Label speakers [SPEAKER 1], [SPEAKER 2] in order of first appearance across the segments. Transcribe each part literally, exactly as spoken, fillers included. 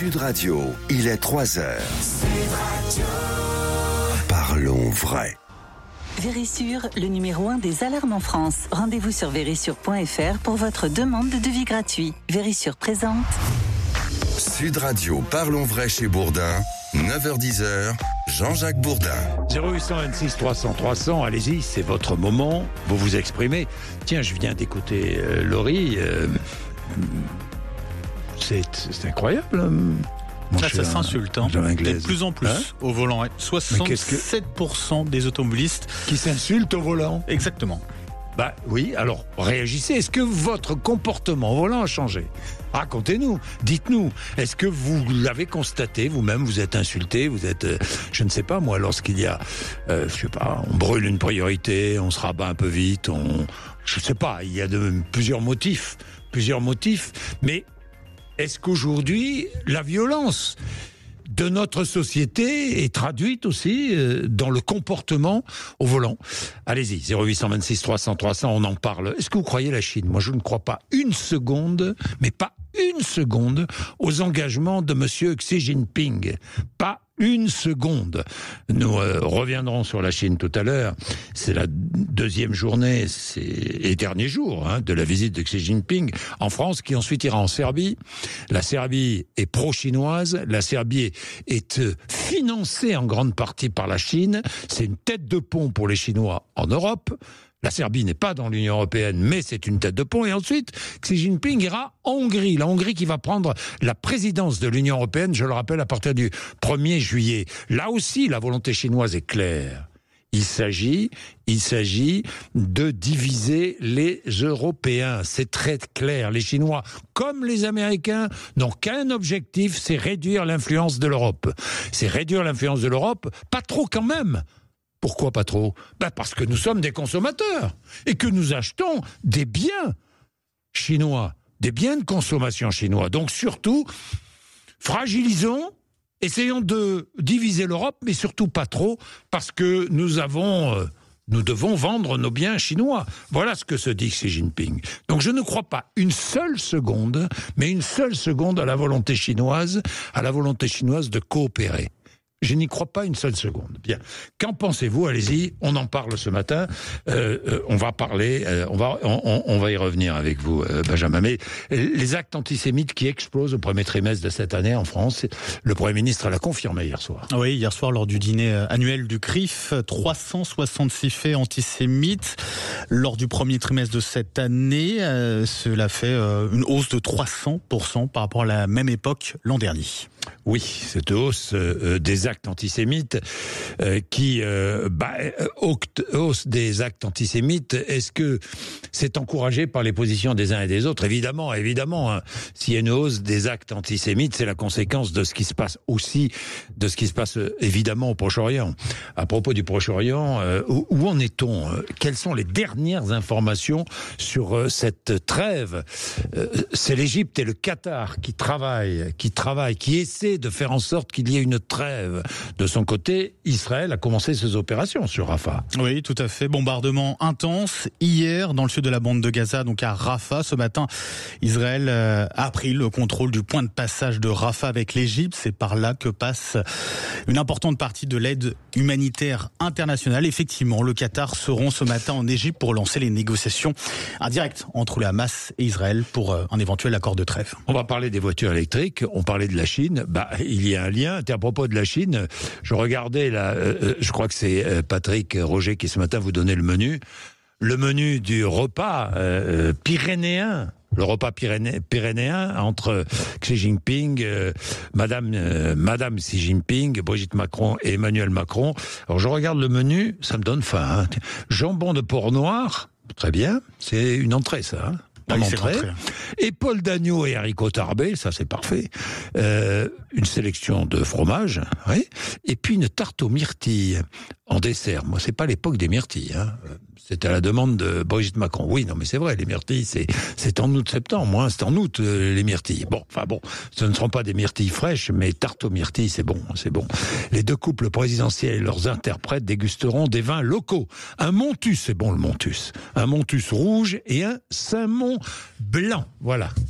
[SPEAKER 1] Sud Radio, il est trois heures. Parlons vrai.
[SPEAKER 2] Vérissure, le numéro un des alarmes en France. Rendez-vous sur vérissure point f r pour votre demande de devis gratuit. Vérissure présente.
[SPEAKER 1] Sud Radio, Parlons vrai chez Bourdin, neuf heures dix, Jean-Jacques Bourdin.
[SPEAKER 3] zéro huit cent vingt-six trois cents trois cents, allez-y, c'est votre moment, vous vous exprimez. Tiens, je viens d'écouter euh, Laurie, euh, c'est, c'est incroyable. Hein. Mon
[SPEAKER 4] Ça, ça s'insulte, hein. Et de plus en plus hein au volant. Ouais. soixante-sept pour cent que... des automobilistes
[SPEAKER 3] qui s'insultent au volant.
[SPEAKER 4] Exactement.
[SPEAKER 3] Bah oui, alors réagissez. Est-ce que votre comportement au volant a changé ? Racontez-nous, dites-nous. Est-ce que vous l'avez constaté vous-même ? Vous êtes insulté, vous êtes, euh, je ne sais pas moi, lorsqu'il y a, euh, je sais pas, on brûle une priorité, on se rabat un peu vite, on, je sais pas, il y a de, plusieurs motifs, plusieurs motifs. Mais est-ce qu'aujourd'hui la violence de notre société est traduite aussi euh, dans le comportement au volant. Allez-y, zéro huit cent vingt-six trois cents trois cents, on en parle. Est-ce que vous croyez la Chine ? Moi, je ne crois pas une seconde, mais pas une seconde, aux engagements de monsieur Xi Jinping. Pas une seconde. Nous euh, reviendrons sur la Chine tout à l'heure. C'est la deuxième journée c'est, et dernier jour hein, de la visite de Xi Jinping en France, qui ensuite ira en Serbie. La Serbie est pro-chinoise. La Serbie est, est financée en grande partie par la Chine. C'est une tête de pont pour les Chinois en Europe. La Serbie n'est pas dans l'Union européenne, mais c'est une tête de pont. Et ensuite, Xi Jinping ira en Hongrie. La Hongrie qui va prendre la présidence de l'Union européenne, je le rappelle, à partir du premier juillet. Là aussi, la volonté chinoise est claire. Il s'agit, il s'agit de diviser les Européens. C'est très clair. Les Chinois, comme les Américains, n'ont qu'un objectif, c'est réduire l'influence de l'Europe. C'est réduire l'influence de l'Europe, pas trop quand même. Pourquoi pas trop ? Ben parce que nous sommes des consommateurs et que nous achetons des biens chinois, des biens de consommation chinois. Donc surtout, fragilisons, essayons de diviser l'Europe, mais surtout pas trop, parce que nous avons, euh, nous devons vendre nos biens chinois. Voilà ce que se dit Xi Jinping. Donc je ne crois pas une seule seconde, mais une seule seconde à la volonté chinoise, à la volonté chinoise de coopérer. Je n'y crois pas une seule seconde. Bien. Qu'en pensez-vous ? Allez-y, on en parle ce matin. Euh, euh, on va parler, euh, on va, on, on va y revenir avec vous, euh, Benjamin. Mais les actes antisémites qui explosent au premier trimestre de cette année en France, le Premier ministre l'a confirmé hier soir.
[SPEAKER 4] Oui, hier soir lors du dîner annuel du C R I F, trois cent soixante-six faits antisémites lors du premier trimestre de cette année. Euh, cela fait euh, une hausse de trois cents pour cent par rapport à la même époque l'an dernier.
[SPEAKER 3] Oui, cette hausse euh, des actes antisémites euh, qui euh, bah, hausse des actes antisémites, est-ce que c'est encouragé par les positions des uns et des autres ? Évidemment, évidemment. Hein, s'il y a une hausse des actes antisémites, c'est la conséquence de ce qui se passe aussi, de ce qui se passe évidemment au Proche-Orient. À propos du Proche-Orient, euh, où, où en est-on ? Quelles sont les dernières informations sur euh, cette trêve ? euh, C'est l'Égypte et le Qatar qui travaillent, qui travaillent, qui essaient de faire en sorte qu'il y ait une trêve. De son côté, Israël a commencé ses opérations sur Rafah.
[SPEAKER 4] Oui, tout à fait. Bombardement intense hier dans le sud de la bande de Gaza, donc à Rafah. Ce matin, Israël a pris le contrôle du point de passage de Rafah avec l'Égypte. C'est par là que passe une importante partie de l'aide humanitaire internationale. Effectivement, le Qatar seront ce matin en Égypte pour lancer les négociations indirectes entre le Hamas et Israël pour un éventuel accord de trêve.
[SPEAKER 3] On va parler des voitures électriques. On parlait de la Chine. Bah, il y a un lien. À propos de la Chine, je regardais là, euh, je crois que c'est Patrick Roger qui ce matin vous donnait le menu, le menu du repas euh, pyrénéen. Le repas pyréné, pyrénéen entre Xi Jinping, euh, Madame, euh, Madame Xi Jinping, Brigitte Macron et Emmanuel Macron. Alors je regarde le menu, ça me donne faim. Hein. Jambon de porc noir, très bien, c'est une entrée ça. Hein. En
[SPEAKER 4] oui,
[SPEAKER 3] entrée. Épaule d'agneau et haricots tarbés, ça c'est parfait. Euh, une sélection de fromages, oui. Et puis une tarte aux myrtilles en dessert. Moi, c'est pas l'époque des myrtilles. Hein. C'était à la demande de Brigitte Macron. Oui, non, mais c'est vrai, les myrtilles, c'est c'est en août-septembre. Moi, c'est en août euh, les myrtilles. Bon, enfin bon, ce ne seront pas des myrtilles fraîches, mais tarte aux myrtilles, c'est bon, c'est bon. Les deux couples présidentiels et leurs interprètes dégusteront des vins locaux. Un Montus, c'est bon le Montus. Un Montus rouge et un Saint-Mont blanc. Voilà.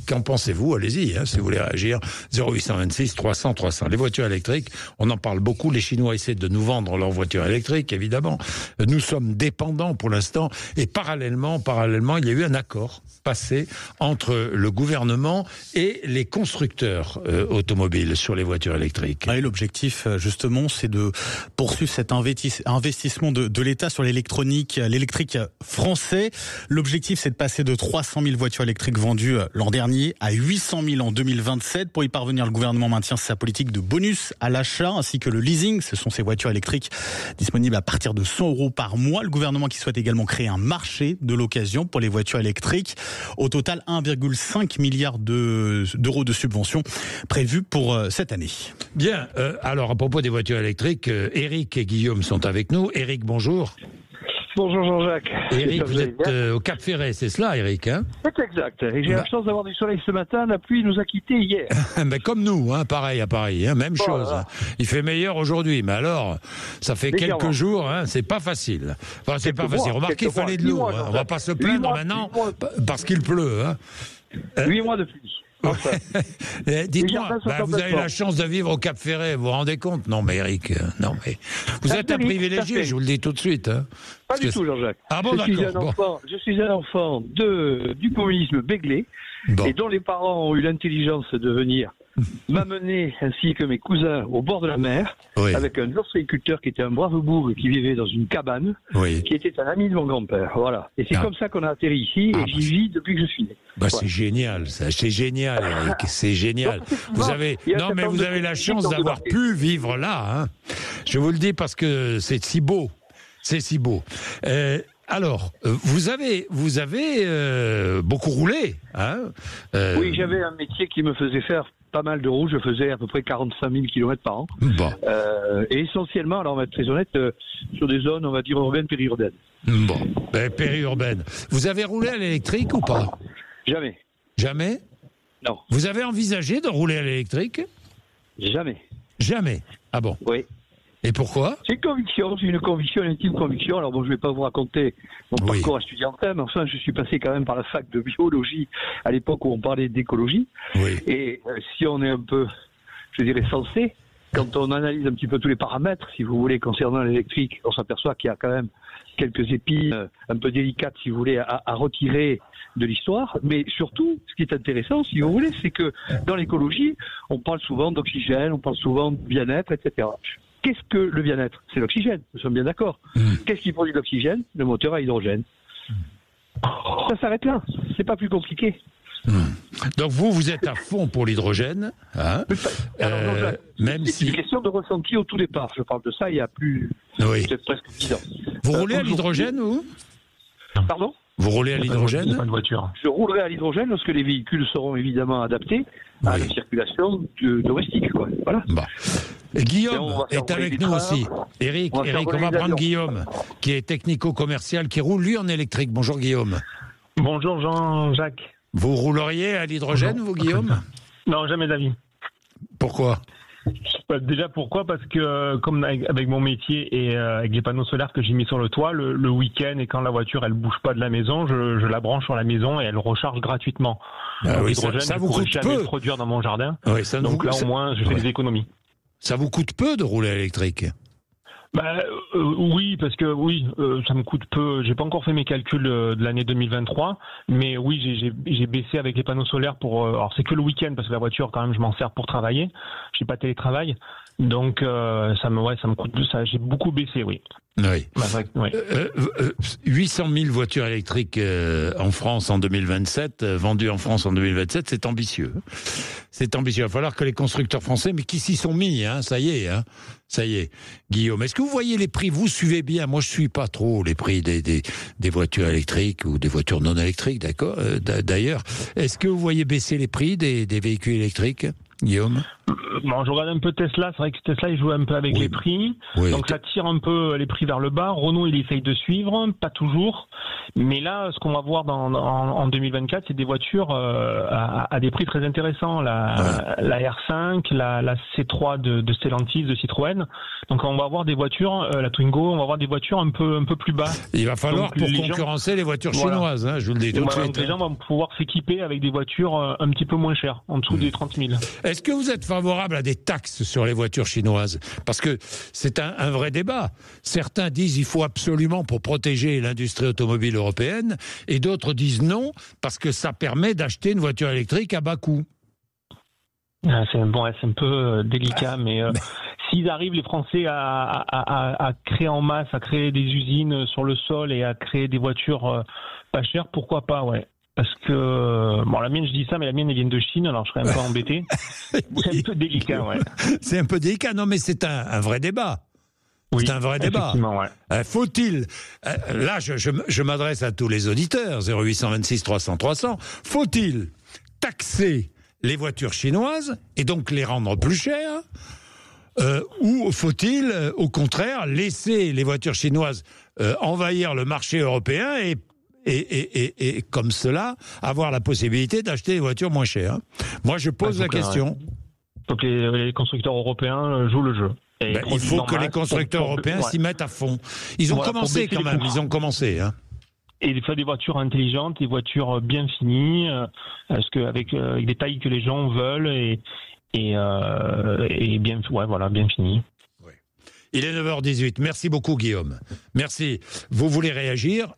[SPEAKER 3] qu'en pensez-vous? Allez-y, hein, si vous voulez réagir. zéro huit cent vingt-six trois cents trois cents. Les voitures électriques, on en parle beaucoup. Les Chinois essaient de nous vendre leurs voitures électriques, évidemment. Nous sommes dépendants pour l'instant. Et parallèlement, parallèlement, il y a eu un accord passé entre le gouvernement et les constructeurs euh, automobiles sur les voitures électriques.
[SPEAKER 4] Ah, et l'objectif, justement, c'est de poursuivre cet investissement de, de l'État sur l'électronique, l'électrique français. L'objectif, c'est de passer de trois cent mille voitures électriques vendues l'an dernier à huit cent mille en deux mille vingt-sept. Pour y parvenir, le gouvernement maintient sa politique de bonus à l'achat ainsi que le leasing. Ce sont ces voitures électriques disponibles à partir de cent euros par mois. Le gouvernement qui souhaite également créer un marché de l'occasion pour les voitures électriques. Au total, un virgule cinq milliard de, d'euros de subventions prévues pour euh, cette année.
[SPEAKER 3] Bien, euh, alors à propos des voitures électriques, euh, Eric et Guillaume sont avec nous. Eric, bonjour.
[SPEAKER 5] Bonjour Jean-Jacques.
[SPEAKER 3] Eric, vous êtes euh, au Cap Ferret, c'est cela, Eric, hein?
[SPEAKER 5] C'est exact. Et j'ai bah. la chance d'avoir du soleil ce matin. La pluie nous a quittés hier.
[SPEAKER 3] Mais comme nous, hein, pareil, à Paris, hein, même bon, chose. Voilà. Il fait meilleur aujourd'hui, mais alors, ça fait Légèrement. quelques jours, hein, c'est pas facile. Enfin, c'est pas facile. Remarquez, il fallait de l'eau. Hein. On va pas se plaindre maintenant parce qu'il pleut. Hein.
[SPEAKER 5] Huit mois de pluie. Enfin.
[SPEAKER 3] Dites-moi, bah, vous avez la chance de vivre au Cap Ferret, vous vous rendez compte? Non mais Eric, euh, non mais vous êtes un privilégié, je vous le dis tout de suite. Hein.
[SPEAKER 5] Pas Parce du tout, Jean-Jacques.
[SPEAKER 3] Ah bon,
[SPEAKER 5] je, suis un
[SPEAKER 3] bon.
[SPEAKER 5] enfant, je suis un enfant de, du communisme béglé, bon. et dont les parents ont eu l'intelligence de venir m'amener, ainsi que mes cousins, au bord de la mer, oui. avec un ostréiculteur qui était un brave bourg qui vivait dans une cabane, oui. qui était un ami de mon grand-père. Voilà. Et c'est ah. comme ça qu'on a atterri ici, ah, et j'y vis depuis que je suis né.
[SPEAKER 3] Bah, voilà. C'est génial, ça. C'est génial, Eric. C'est génial. Vous avez, non, mais vous avez la chance d'avoir pu vivre là, hein. Je vous le dis parce que c'est si beau. C'est si beau. Euh, alors, vous avez, vous avez euh, beaucoup roulé, hein euh...
[SPEAKER 5] Oui, j'avais un métier qui me faisait faire pas mal de routes. Je faisais à peu près quarante-cinq mille kilomètres par an.
[SPEAKER 3] Bon.
[SPEAKER 5] Euh, et essentiellement, alors on va être très honnête, euh, sur des zones, on va dire, urbaines, périurbaines.
[SPEAKER 3] Bon, ben, périurbaines. Vous avez roulé à l'électrique ou pas?
[SPEAKER 5] Jamais.
[SPEAKER 3] Jamais?
[SPEAKER 5] Non.
[SPEAKER 3] Vous avez envisagé de rouler à l'électrique?
[SPEAKER 5] Jamais.
[SPEAKER 3] Jamais? Ah bon?
[SPEAKER 5] Oui.
[SPEAKER 3] Et pourquoi?
[SPEAKER 5] C'est une conviction, c'est une conviction, une intime conviction. Alors bon, je ne vais pas vous raconter mon oui. parcours estudiantin, mais enfin, je suis passé quand même par la fac de biologie à l'époque où on parlait d'écologie.
[SPEAKER 3] Oui.
[SPEAKER 5] Et euh, si on est un peu, je dirais, sensé, quand on analyse un petit peu tous les paramètres, si vous voulez, concernant l'électrique, on s'aperçoit qu'il y a quand même quelques épines euh, un peu délicates, si vous voulez, à, à retirer de l'histoire. Mais surtout, ce qui est intéressant, si vous voulez, c'est que dans l'écologie, on parle souvent d'oxygène, on parle souvent de bien-être, et cetera. Qu'est-ce que le bien-être? C'est l'oxygène, nous sommes bien d'accord. Mmh. Qu'est-ce qui produit l'oxygène? Le moteur à hydrogène. Mmh. Ça s'arrête là, c'est pas plus compliqué.
[SPEAKER 3] Mmh. Donc vous, vous êtes à fond pour l'hydrogène, hein
[SPEAKER 5] Alors,
[SPEAKER 3] euh,
[SPEAKER 5] non,
[SPEAKER 3] même
[SPEAKER 5] c'est
[SPEAKER 3] si...
[SPEAKER 5] une question de ressenti au tout départ. Je parle de ça il y a plus,
[SPEAKER 3] oui.
[SPEAKER 5] peut-être presque dix ans.
[SPEAKER 3] Vous euh, roulez à l'hydrogène, ou
[SPEAKER 5] Pardon?
[SPEAKER 3] Vous roulez à l'hydrogène?
[SPEAKER 5] Pas de voiture. Je roulerai à l'hydrogène lorsque les véhicules seront évidemment adaptés oui. à la circulation de, domestique. Quoi. Voilà.
[SPEAKER 3] Bon. Et Guillaume est avec nous aussi. Eric, on va, Eric, on va prendre Guillaume, qui est technico-commercial, qui roule lui en électrique. Bonjour Guillaume.
[SPEAKER 6] Bonjour Jean-Jacques.
[SPEAKER 3] Vous rouleriez à l'hydrogène, vous Guillaume?
[SPEAKER 6] Non, jamais d'avis.
[SPEAKER 3] Pourquoi?
[SPEAKER 6] Déjà pourquoi? Parce que comme avec mon métier et avec les panneaux solaires que j'ai mis sur le toit, le, le week-end et quand la voiture elle bouge pas de la maison, je, je la branche sur la maison et elle recharge gratuitement.
[SPEAKER 3] Ah oui, l'hydrogène,
[SPEAKER 6] ça, ça vous coûte
[SPEAKER 3] jamais
[SPEAKER 6] peu. Le produire dans mon jardin.
[SPEAKER 3] Oui, ça
[SPEAKER 6] Donc
[SPEAKER 3] vous...
[SPEAKER 6] là au moins je fais ouais. des économies.
[SPEAKER 3] Ça vous coûte peu de rouler à l'électrique?
[SPEAKER 6] Bah euh, oui, parce que oui, euh, ça me coûte peu. J'ai pas encore fait mes calculs euh, de l'année deux mille vingt-trois, mais oui, j'ai, j'ai, j'ai baissé avec les panneaux solaires pour. Euh, alors c'est que le week-end parce que la voiture quand même je m'en sers pour travailler. J'ai pas télétravail, donc euh, ça me ouais, ça me coûte. Ça, j'ai beaucoup baissé, oui.
[SPEAKER 3] Oui.
[SPEAKER 6] Bah, oui.
[SPEAKER 3] Euh, euh, huit cent mille voitures électriques euh, en France en deux mille vingt-sept, euh, vendues en France en deux mille vingt-sept, c'est ambitieux. C'est ambitieux. Il va falloir que les constructeurs français, mais qui s'y sont mis, hein, ça y est, hein, ça y est. Guillaume, est-ce que vous voyez les prix? Vous suivez bien? Moi, je suis pas trop les prix des, des, des voitures électriques ou des voitures non électriques, d'accord. Euh, d'ailleurs, est-ce que vous voyez baisser les prix des, des véhicules électriques, Guillaume?
[SPEAKER 6] Bon, je regarde un peu Tesla, c'est vrai que Tesla il joue un peu avec
[SPEAKER 3] oui.
[SPEAKER 6] les prix,
[SPEAKER 3] oui.
[SPEAKER 6] donc ça tire un peu les prix vers le bas. Renault il essaye de suivre, pas toujours, mais là ce qu'on va voir dans, en, en deux mille vingt-quatre c'est des voitures euh, à, à des prix très intéressants, la, ouais. la R cinq, la, la C trois de, de Stellantis, de Citroën, donc on va avoir des voitures, euh, la Twingo, on va avoir des voitures un peu, un peu plus bas.
[SPEAKER 3] Il va falloir donc, pour les concurrencer gens... les voitures chinoises, voilà. hein, je vous le dis tout de suite.
[SPEAKER 6] Les gens vont pouvoir s'équiper avec des voitures un petit peu moins chères, en dessous mmh. des trente mille.
[SPEAKER 3] Est-ce que vous êtes favorable à des taxes sur les voitures chinoises? Parce que c'est un, un vrai débat. Certains disent qu'il faut absolument pour protéger l'industrie automobile européenne, et d'autres disent non, parce que ça permet d'acheter une voiture électrique à bas coût.
[SPEAKER 6] Ah, c'est, bon, c'est un peu délicat, ah, mais... Euh... mais... S'ils arrivent, les Français, à, à, à, à créer en masse, à créer des usines sur le sol et à créer des voitures pas chères, pourquoi pas, ouais. Parce que, bon, la mienne, je dis ça, mais la mienne, elle vient de Chine, alors je serais un peu embêté. oui. C'est un peu délicat, ouais.
[SPEAKER 3] C'est un peu délicat, non, mais c'est un, un vrai débat.
[SPEAKER 6] Oui,
[SPEAKER 3] c'est un vrai débat.
[SPEAKER 6] Ouais.
[SPEAKER 3] Euh, faut-il, euh, là, je, je, je m'adresse à tous les auditeurs, zéro huit cent vingt-six trois cents trois cents, faut-il taxer les voitures chinoises et donc les rendre plus chères? Euh, ou faut-il, euh, au contraire, laisser les voitures chinoises euh, envahir le marché européen et, et, et, et, et, comme cela, avoir la possibilité d'acheter des voitures moins chères? Moi, je pose la question.
[SPEAKER 6] Il faut que les, les constructeurs européens jouent le jeu. Et
[SPEAKER 3] ben, il faut que les constructeurs pour, pour, européens ouais. s'y mettent à fond. Ils ont voilà, commencé quand même, ils ont commencé. Hein.
[SPEAKER 6] Et il faut des voitures intelligentes, des voitures bien finies, euh, parce que, avec, euh, avec des tailles que les gens veulent et... Et, euh, et bien, ouais, voilà, bien fini.
[SPEAKER 3] Oui. Il est neuf heures dix-huit. Merci beaucoup, Guillaume. Merci. Vous voulez réagir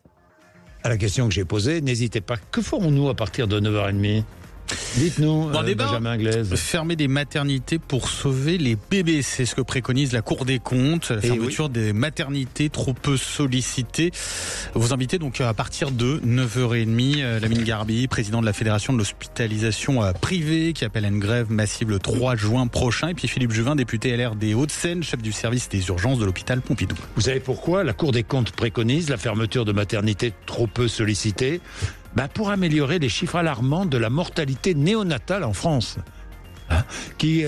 [SPEAKER 3] à la question que j'ai posée? N'hésitez pas. Que ferons-nous à partir de neuf heures trente? Dites-nous, euh, Benjamin Anglaise.
[SPEAKER 4] Fermer des maternités pour sauver les bébés, c'est ce que préconise la Cour des comptes. La fermeture oui. des maternités trop peu sollicitées. Vous invitez donc à partir de neuf heures trente, Lamine Garbi, président de la Fédération de l'hospitalisation privée, qui appelle à une grève massive le trois juin prochain. Et puis Philippe Juvin, député L R des Hauts-de-Seine, chef du service des urgences de l'hôpital Pompidou.
[SPEAKER 3] Vous savez pourquoi la Cour des comptes préconise la fermeture de maternités trop peu sollicitées? Ben pour améliorer les chiffres alarmants de la mortalité néonatale en France. Hein, qui, euh,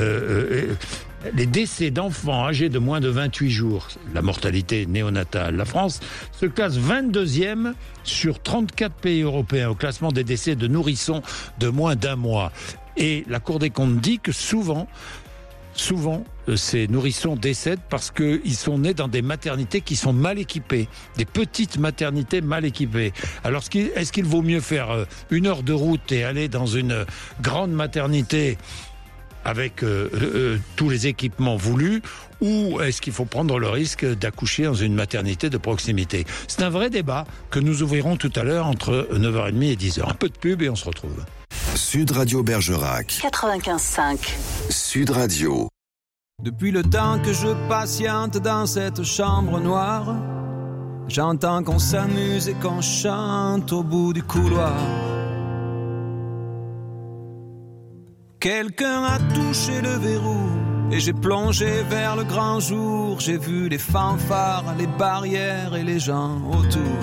[SPEAKER 3] euh, les décès d'enfants âgés de moins de vingt-huit jours, la mortalité néonatale. La France se classe vingt-deuxième sur trente-quatre pays européens au classement des décès de nourrissons de moins d'un mois. Et la Cour des comptes dit que souvent... Souvent, ces nourrissons décèdent parce qu'ils sont nés dans des maternités qui sont mal équipées, des petites maternités mal équipées. Alors, est-ce qu'il vaut mieux faire une heure de route et aller dans une grande maternité avec euh, euh, tous les équipements voulus, ou est-ce qu'il faut prendre le risque d'accoucher dans une maternité de proximité? C'est un vrai débat que nous ouvrirons tout à l'heure entre neuf heures trente et dix heures. Un peu de pub et on se retrouve.
[SPEAKER 1] Sud Radio Bergerac
[SPEAKER 2] quatre-vingt-quinze cinq.
[SPEAKER 1] Sud Radio.
[SPEAKER 7] Depuis le temps que je patiente dans cette chambre noire, j'entends qu'on s'amuse et qu'on chante au bout du couloir. Quelqu'un a touché le verrou et j'ai plongé vers le grand jour. J'ai vu les fanfares, les barrières et les gens autour.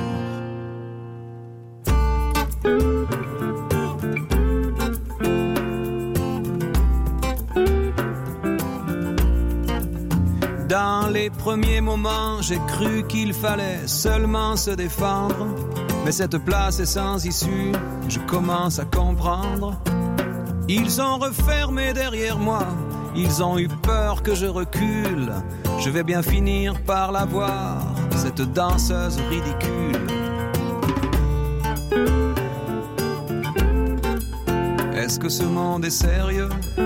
[SPEAKER 7] Dans les premiers moments, j'ai cru qu'il fallait seulement se défendre. Mais cette place est sans issue, je commence à comprendre. Ils ont refermé derrière moi, ils ont eu peur que je recule. Je vais bien finir par la voir, cette danseuse ridicule. Est-ce que ce monde est sérieux ?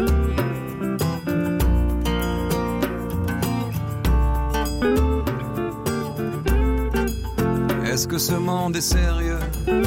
[SPEAKER 7] Est-ce que ce monde est sérieux?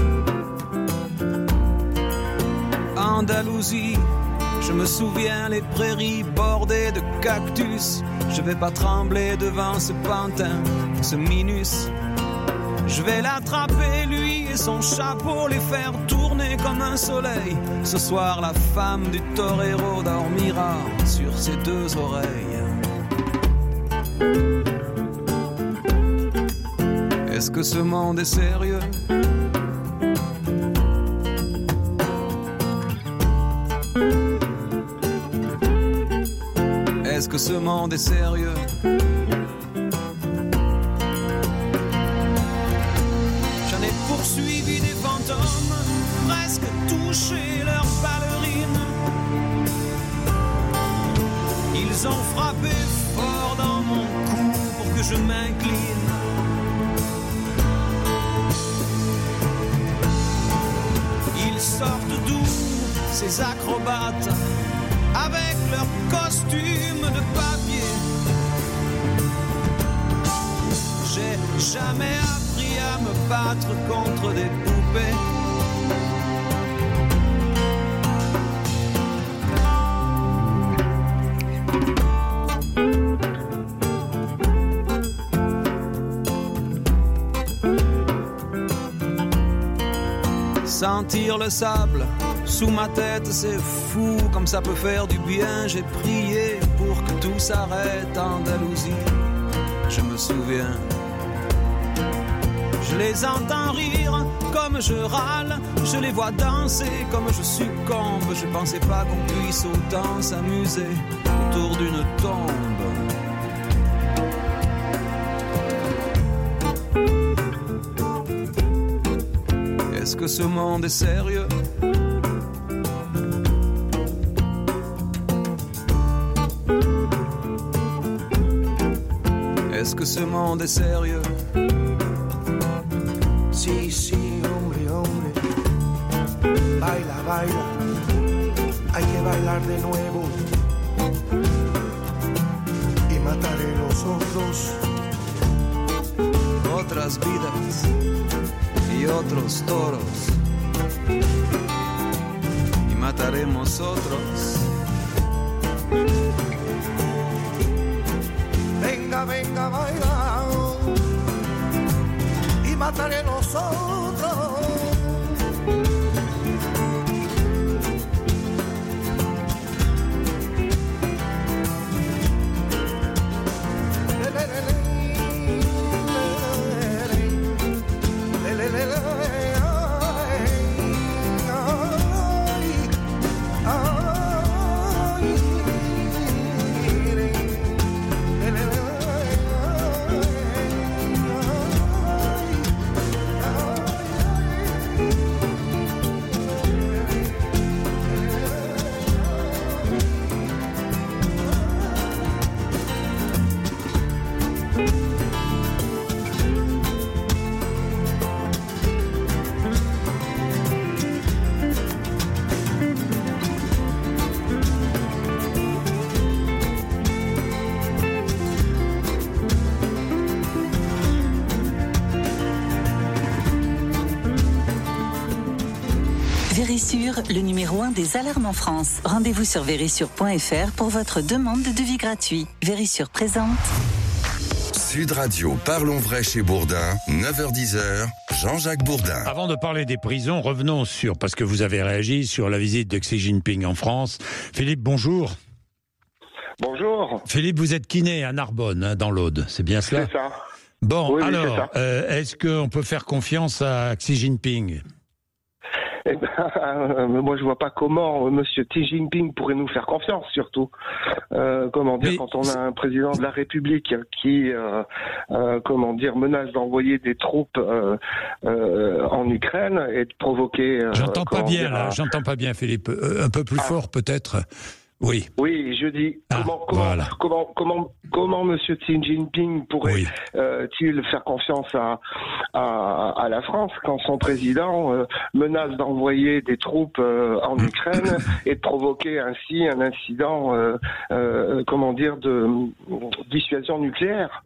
[SPEAKER 7] Andalousie, je me souviens les prairies bordées de cactus. Je vais pas trembler devant ce pantin, ce minus. Je vais l'attraper lui et son chapeau, les faire tourner comme un soleil. Ce soir la femme du torero dormira sur ses deux oreilles. Est-ce que ce monde est sérieux? Est-ce que ce monde est sérieux? J'en ai poursuivi des fantômes, presque touché leurs ballerines. Ils ont frappé fort dans mon cou pour que je m'incline. Ils sortent d'où, ces acrobates, avec leurs costumes de papier? J'ai jamais appris à me battre contre des poupées. Sentir le sable sous ma tête, c'est fou comme ça peut faire du bien. J'ai prié pour que tout s'arrête en Andalousie. Je me souviens, je les entends rire comme je râle, je les vois danser comme je succombe. Je pensais pas qu'on puisse autant s'amuser autour d'une tombe. Est-ce que ce monde est sérieux? Est-ce que ce monde est sérieux?
[SPEAKER 8] Sí, sí, hombre, hombre. Baila, baila. Hay que bailar de nuevo. Y mataré los otros.
[SPEAKER 7] Otras vidas y otros toros, y mataremos otros.
[SPEAKER 8] Venga, venga, baila, y mataré los otros.
[SPEAKER 2] Vérissure, le numéro un des alarmes en France. Rendez-vous sur vérissure point f r pour votre demande de devis gratuit. Vérissure présente.
[SPEAKER 1] Sud Radio, parlons vrai chez Bourdin, neuf heures dix, Jean-Jacques Bourdin.
[SPEAKER 3] Avant de parler des prisons, revenons sur, parce que vous avez réagi sur la visite de Xi Jinping en France. Philippe, bonjour.
[SPEAKER 9] Bonjour.
[SPEAKER 3] Philippe, vous êtes kiné à Narbonne, hein, dans l'Aude, c'est bien cela?
[SPEAKER 9] C'est ça.
[SPEAKER 3] Bon,
[SPEAKER 9] oui,
[SPEAKER 3] alors,
[SPEAKER 9] oui, c'est ça.
[SPEAKER 3] Euh, est-ce qu'on peut faire confiance à Xi Jinping?
[SPEAKER 9] Eh ben, euh, moi, je vois pas comment euh, Monsieur Xi Jinping pourrait nous faire confiance, surtout. Euh, comment dire,
[SPEAKER 3] Mais
[SPEAKER 9] quand on a un président de la République qui, euh, euh, comment dire, menace d'envoyer des troupes euh, euh, en Ukraine et de provoquer. Euh,
[SPEAKER 3] J'entends pas bien,
[SPEAKER 9] dire,
[SPEAKER 3] là.
[SPEAKER 9] un...
[SPEAKER 3] J'entends pas bien, Philippe. Euh, un peu plus
[SPEAKER 9] ah.
[SPEAKER 3] fort, peut-être. Oui.
[SPEAKER 9] Oui, je dis
[SPEAKER 3] Ah,
[SPEAKER 9] comment comment,
[SPEAKER 3] voilà.
[SPEAKER 9] comment comment comment Monsieur Xi Jinping pourrait-il
[SPEAKER 3] Oui.
[SPEAKER 9] faire confiance à, à à la France quand son président euh, menace d'envoyer des troupes euh, en Ukraine et de provoquer ainsi un incident euh, euh, comment dire de dissuasion nucléaire.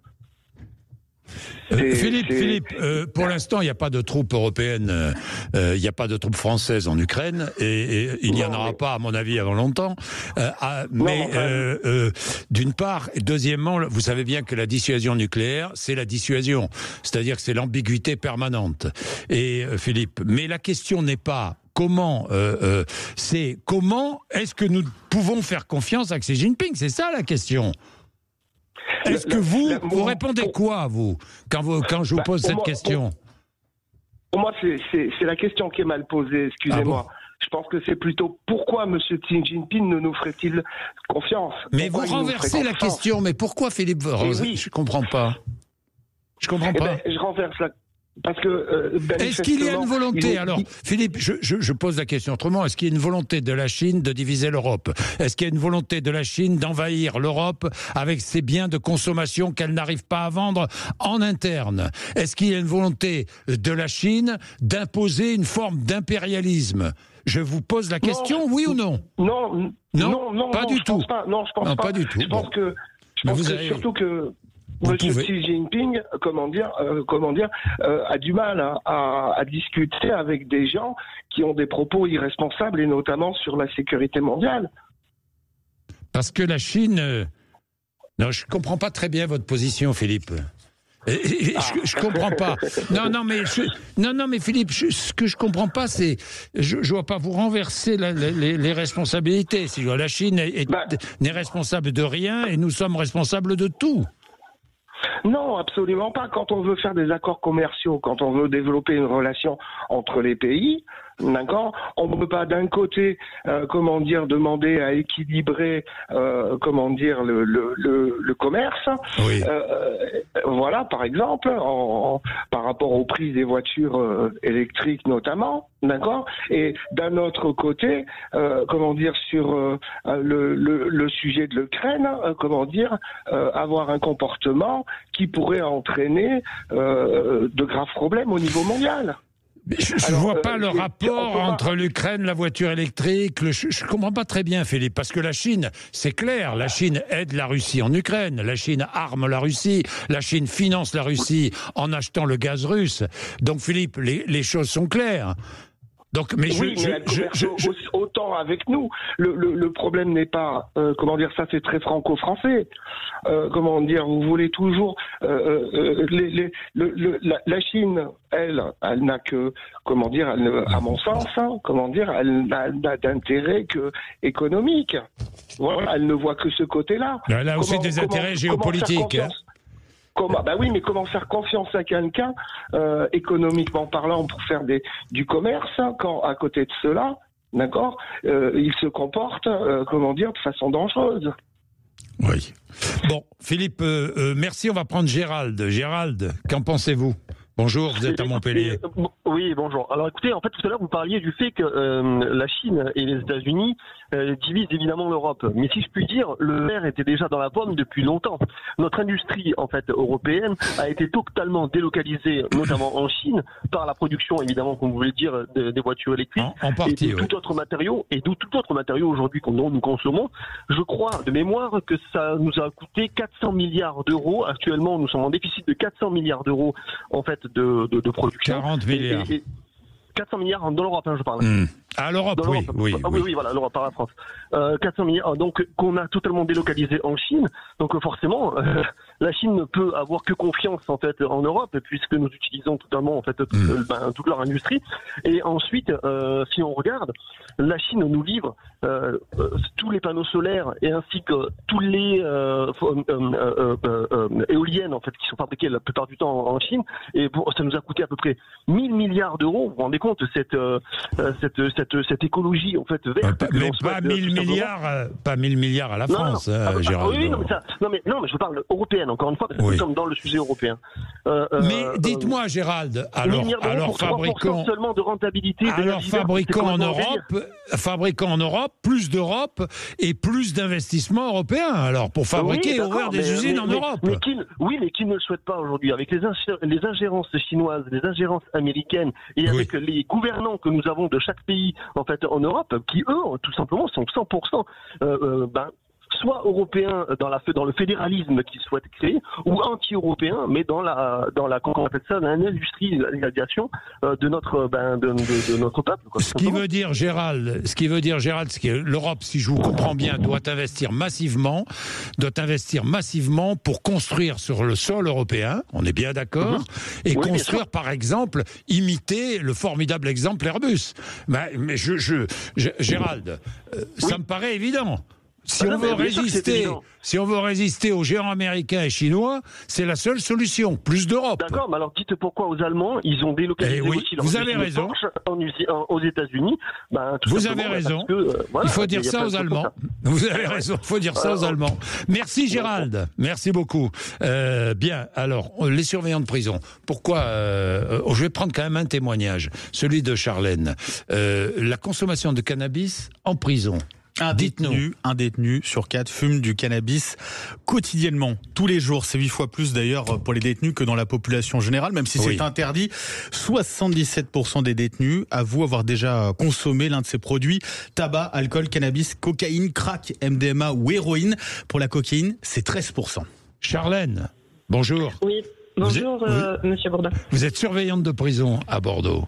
[SPEAKER 3] Euh,
[SPEAKER 9] C'est-
[SPEAKER 3] Philippe,
[SPEAKER 9] c'est-
[SPEAKER 3] Philippe, euh, pour l'instant, il n'y a pas de troupes européennes, euh, euh, il n'y a pas de troupes françaises en Ukraine, et, et il n'y en
[SPEAKER 9] Non,
[SPEAKER 3] aura
[SPEAKER 9] mais-
[SPEAKER 3] pas, à mon avis, avant longtemps. Euh, ah, mais
[SPEAKER 9] enfin-
[SPEAKER 3] euh, euh, d'une part, et deuxièmement, vous savez bien que la dissuasion nucléaire, c'est la dissuasion, c'est-à-dire que c'est l'ambiguïté permanente. Et euh, Philippe, mais la question n'est pas comment, euh, euh, c'est comment est-ce que nous pouvons faire confiance à Xi Jinping, c'est ça la question. Est-ce
[SPEAKER 9] La-
[SPEAKER 3] que vous,
[SPEAKER 9] la-
[SPEAKER 3] vous
[SPEAKER 9] mon-
[SPEAKER 3] répondez
[SPEAKER 9] pour-
[SPEAKER 3] quoi, vous, quand, vous, quand je vous
[SPEAKER 9] Bah,
[SPEAKER 3] pose
[SPEAKER 9] pour
[SPEAKER 3] cette
[SPEAKER 9] moi-
[SPEAKER 3] question?
[SPEAKER 9] Pour moi, c'est c'est- c'est la question qui est mal posée, excusez-moi.
[SPEAKER 3] Ah bon?
[SPEAKER 9] Je pense que c'est plutôt pourquoi M. Xi Jinping ne nous ferait-il confiance?
[SPEAKER 3] Mais
[SPEAKER 9] pourquoi
[SPEAKER 3] vous renversez la question. Mais pourquoi Philippe Rose?
[SPEAKER 9] oui.
[SPEAKER 3] Je comprends pas. Je comprends
[SPEAKER 9] eh
[SPEAKER 3] pas.
[SPEAKER 9] ben, je renverse la Parce que euh,
[SPEAKER 3] est-ce qu'il y a une volonté,
[SPEAKER 9] ont...
[SPEAKER 3] alors Philippe, je, je, je pose la question autrement, est-ce qu'il y a une volonté de la Chine de diviser l'Europe? Est-ce qu'il y a une volonté de la Chine d'envahir l'Europe avec ses biens de consommation qu'elle n'arrive pas à vendre en interne? Est-ce qu'il y a une volonté de la Chine d'imposer une forme d'impérialisme? Je vous pose la question, non, oui ou non?
[SPEAKER 9] Non, non, non, non
[SPEAKER 3] pas
[SPEAKER 9] non,
[SPEAKER 3] du
[SPEAKER 9] je
[SPEAKER 3] tout.
[SPEAKER 9] Pense pas, non, je pense
[SPEAKER 3] non,
[SPEAKER 9] pas.
[SPEAKER 3] pas du tout.
[SPEAKER 9] Je pense
[SPEAKER 3] bon.
[SPEAKER 9] que, je pense que
[SPEAKER 3] avez...
[SPEAKER 9] surtout que
[SPEAKER 3] Vous
[SPEAKER 9] Monsieur
[SPEAKER 3] pouvez.
[SPEAKER 9] Xi Jinping, comment dire, euh, comment dire, euh, a du mal à, à, à discuter avec des gens qui ont des propos irresponsables et notamment sur la sécurité mondiale.
[SPEAKER 3] Parce que la Chine, euh... non, je comprends pas très bien votre position, Philippe. Et, et, ah. je, je comprends pas. Non, non, mais je, non, non, mais Philippe, je, ce que je comprends pas, c'est, je, je vois pas vous renverser la, la, les, les responsabilités. Si la Chine est, bah. n'est responsable de rien et nous sommes responsables de tout.
[SPEAKER 9] Non, absolument pas. Quand on veut faire des accords commerciaux, quand on veut développer une relation entre les pays, d'accord, on ne peut pas d'un côté, euh, comment dire, demander à équilibrer, euh, comment dire, le, le, le, le commerce.
[SPEAKER 3] Oui.
[SPEAKER 9] Euh, voilà, par exemple, en, en, par rapport au prix des voitures euh, électriques notamment, d'accord. Et d'un autre côté, euh, comment dire, sur euh, le, le, le sujet de l'Ukraine, euh, comment dire, euh, avoir un comportement qui pourrait entraîner euh, de graves problèmes au niveau mondial.
[SPEAKER 3] Mais je ne vois pas euh, le rapport entre pas... l'Ukraine, la voiture électrique. Le, je ne comprends pas très bien, Philippe, parce que la Chine, c'est clair, la Chine aide la Russie en Ukraine, la Chine arme la Russie, la Chine finance la Russie en achetant le gaz russe. Donc, Philippe, les, les choses sont claires. Donc, mais
[SPEAKER 9] oui,
[SPEAKER 3] je,
[SPEAKER 9] mais
[SPEAKER 3] je, je, je,
[SPEAKER 9] autant avec nous. Le, le, le problème n'est pas, euh, comment dire, ça c'est très franco-français. Euh, comment dire, vous voulez toujours euh, euh, les, les, le, le, la, la Chine, elle, elle n'a que, comment dire, elle ne, à mon sens, hein, comment dire, elle n'a, n'a d'intérêt que économique. Voilà, elle ne voit que ce côté-là.
[SPEAKER 3] Elle a aussi comment, des intérêts comment, géopolitiques.
[SPEAKER 9] Comment Comment, bah oui, mais comment faire confiance à quelqu'un, euh, économiquement parlant, pour faire des, du commerce, quand à côté de cela, d'accord, euh, il se comporte, euh, comment dire, de façon dangereuse.
[SPEAKER 3] Oui. Bon, Philippe, euh, euh, merci. On va prendre Gérald. Gérald, qu'en pensez-vous ? Bonjour, vous êtes à Montpellier.
[SPEAKER 10] Oui, bonjour. Alors écoutez, en fait, tout à l'heure, vous parliez du fait que euh, la Chine et les États-Unis euh, divisent évidemment l'Europe. Mais si je puis dire, le verre était déjà dans la pomme depuis longtemps. Notre industrie, en fait, européenne a été totalement délocalisée, notamment en Chine, par la production, évidemment, comme vous voulez dire, de, des voitures électriques.
[SPEAKER 3] En, en partie,
[SPEAKER 10] et de
[SPEAKER 3] oui.
[SPEAKER 10] tout autre matériau, et de tout autre matériau aujourd'hui dont nous consommons. Je crois, de mémoire, que ça nous a coûté quatre cents milliards d'euros. Actuellement, nous sommes en déficit de quatre cents milliards d'euros, en fait, De, de, de production.
[SPEAKER 3] quarante milliards.
[SPEAKER 10] Et, et quatre cents milliards dans l'Europe, hein, je parle.
[SPEAKER 3] Mmh. À l'Europe,
[SPEAKER 10] dans
[SPEAKER 3] oui,
[SPEAKER 10] l'Europe.
[SPEAKER 3] oui,
[SPEAKER 10] ah, oui. Oui, oui, voilà, l'Europe, par la France. Euh, quatre cents milliards, donc qu'on a totalement délocalisé en Chine. Donc forcément, euh, la Chine ne peut avoir que confiance en fait en Europe, puisque nous utilisons totalement en fait toute, mmh. ben, toute leur industrie. Et ensuite, euh, si on regarde, la Chine nous livre euh, euh, tous les panneaux solaires et ainsi que tous les euh, euh, euh, euh, euh, éoliennes en fait qui sont fabriquées la plupart du temps en, en Chine. Et bon, ça nous a coûté à peu près mille milliards d'euros. Vous vous rendez compte cette euh, cette Cette, cette écologie en fait verte.
[SPEAKER 3] Mais pas mille milliards, euh, pas mille milliards à la France, non, non.
[SPEAKER 10] Euh,
[SPEAKER 3] ah, Gérald.
[SPEAKER 10] Oui, non mais, ça, non mais non mais je parle européenne encore une fois parce que oui. Nous sommes dans le sujet européen.
[SPEAKER 3] Euh, mais euh, dites-moi, Gérald, alors, alors fabriquons
[SPEAKER 10] seulement de rentabilité.
[SPEAKER 3] Alors fabriquons en Europe, fabriquons en Europe plus d'Europe et plus d'investissements européens. Alors pour fabriquer oui, et ouvrir des mais, usines mais, en
[SPEAKER 10] mais,
[SPEAKER 3] Europe.
[SPEAKER 10] Mais qui, oui, mais qui ne le souhaite pas aujourd'hui avec les, les ingérences chinoises, les ingérences américaines et avec oui. les gouvernants que nous avons de chaque pays en fait en Europe, qui eux tout simplement sont cent pour cent euh, euh, ben, soit européens dans la dans le fédéralisme qu'ils souhaitent créer, ou anti-européens, mais dans la dans la comment on appelle ça, l'industrialisation euh, de notre ben de, de, de notre peuple. Quoi,
[SPEAKER 3] ce qui veut dire Gérald, ce qui veut dire Gérald, c'est que l'Europe, si je vous comprends bien, doit investir massivement, doit investir massivement pour construire sur le sol européen. On est bien d'accord, mm-hmm. et oui, construire par exemple, imiter le formidable exemple Airbus. Ben, mais je, je, je Gérald, euh, oui. ça me paraît évident. Si
[SPEAKER 10] ah
[SPEAKER 3] on
[SPEAKER 10] non,
[SPEAKER 3] veut résister, si on veut résister aux géants américains et chinois, c'est la seule solution. Plus d'Europe.
[SPEAKER 10] D'accord, mais alors dites pourquoi aux Allemands, ils ont délocalisé
[SPEAKER 3] eh oui,
[SPEAKER 10] aussi leur
[SPEAKER 3] vous avez
[SPEAKER 10] usine
[SPEAKER 3] raison.
[SPEAKER 10] Porsche en, en, aux États-Unis. Ben, tout
[SPEAKER 3] vous
[SPEAKER 10] simplement,
[SPEAKER 3] avez raison.
[SPEAKER 10] Que, euh, voilà,
[SPEAKER 3] il faut dire ça aux Allemands. Ça. Vous avez raison. Il faut dire ça aux Allemands. Merci Gérald. Merci beaucoup. Euh, bien. Alors, les surveillants de prison. Pourquoi euh, Je vais prendre quand même un témoignage, celui de Charlène. Euh, la consommation de cannabis en prison.
[SPEAKER 4] Un détenu, un détenu sur quatre fume du cannabis quotidiennement, tous les jours. C'est huit fois plus d'ailleurs pour les détenus que dans la population générale, même si oui. c'est interdit. soixante-dix-sept pour cent des détenus avouent avoir déjà consommé l'un de ces produits. Tabac, alcool, cannabis, cocaïne, crack, M D M A ou héroïne. Pour la cocaïne, c'est treize pour cent.
[SPEAKER 3] Charlène, bonjour.
[SPEAKER 11] Oui. Bonjour,
[SPEAKER 3] êtes,
[SPEAKER 11] euh,
[SPEAKER 3] vous,
[SPEAKER 11] Monsieur Bourdin.
[SPEAKER 3] Vous êtes surveillante de prison à Bordeaux.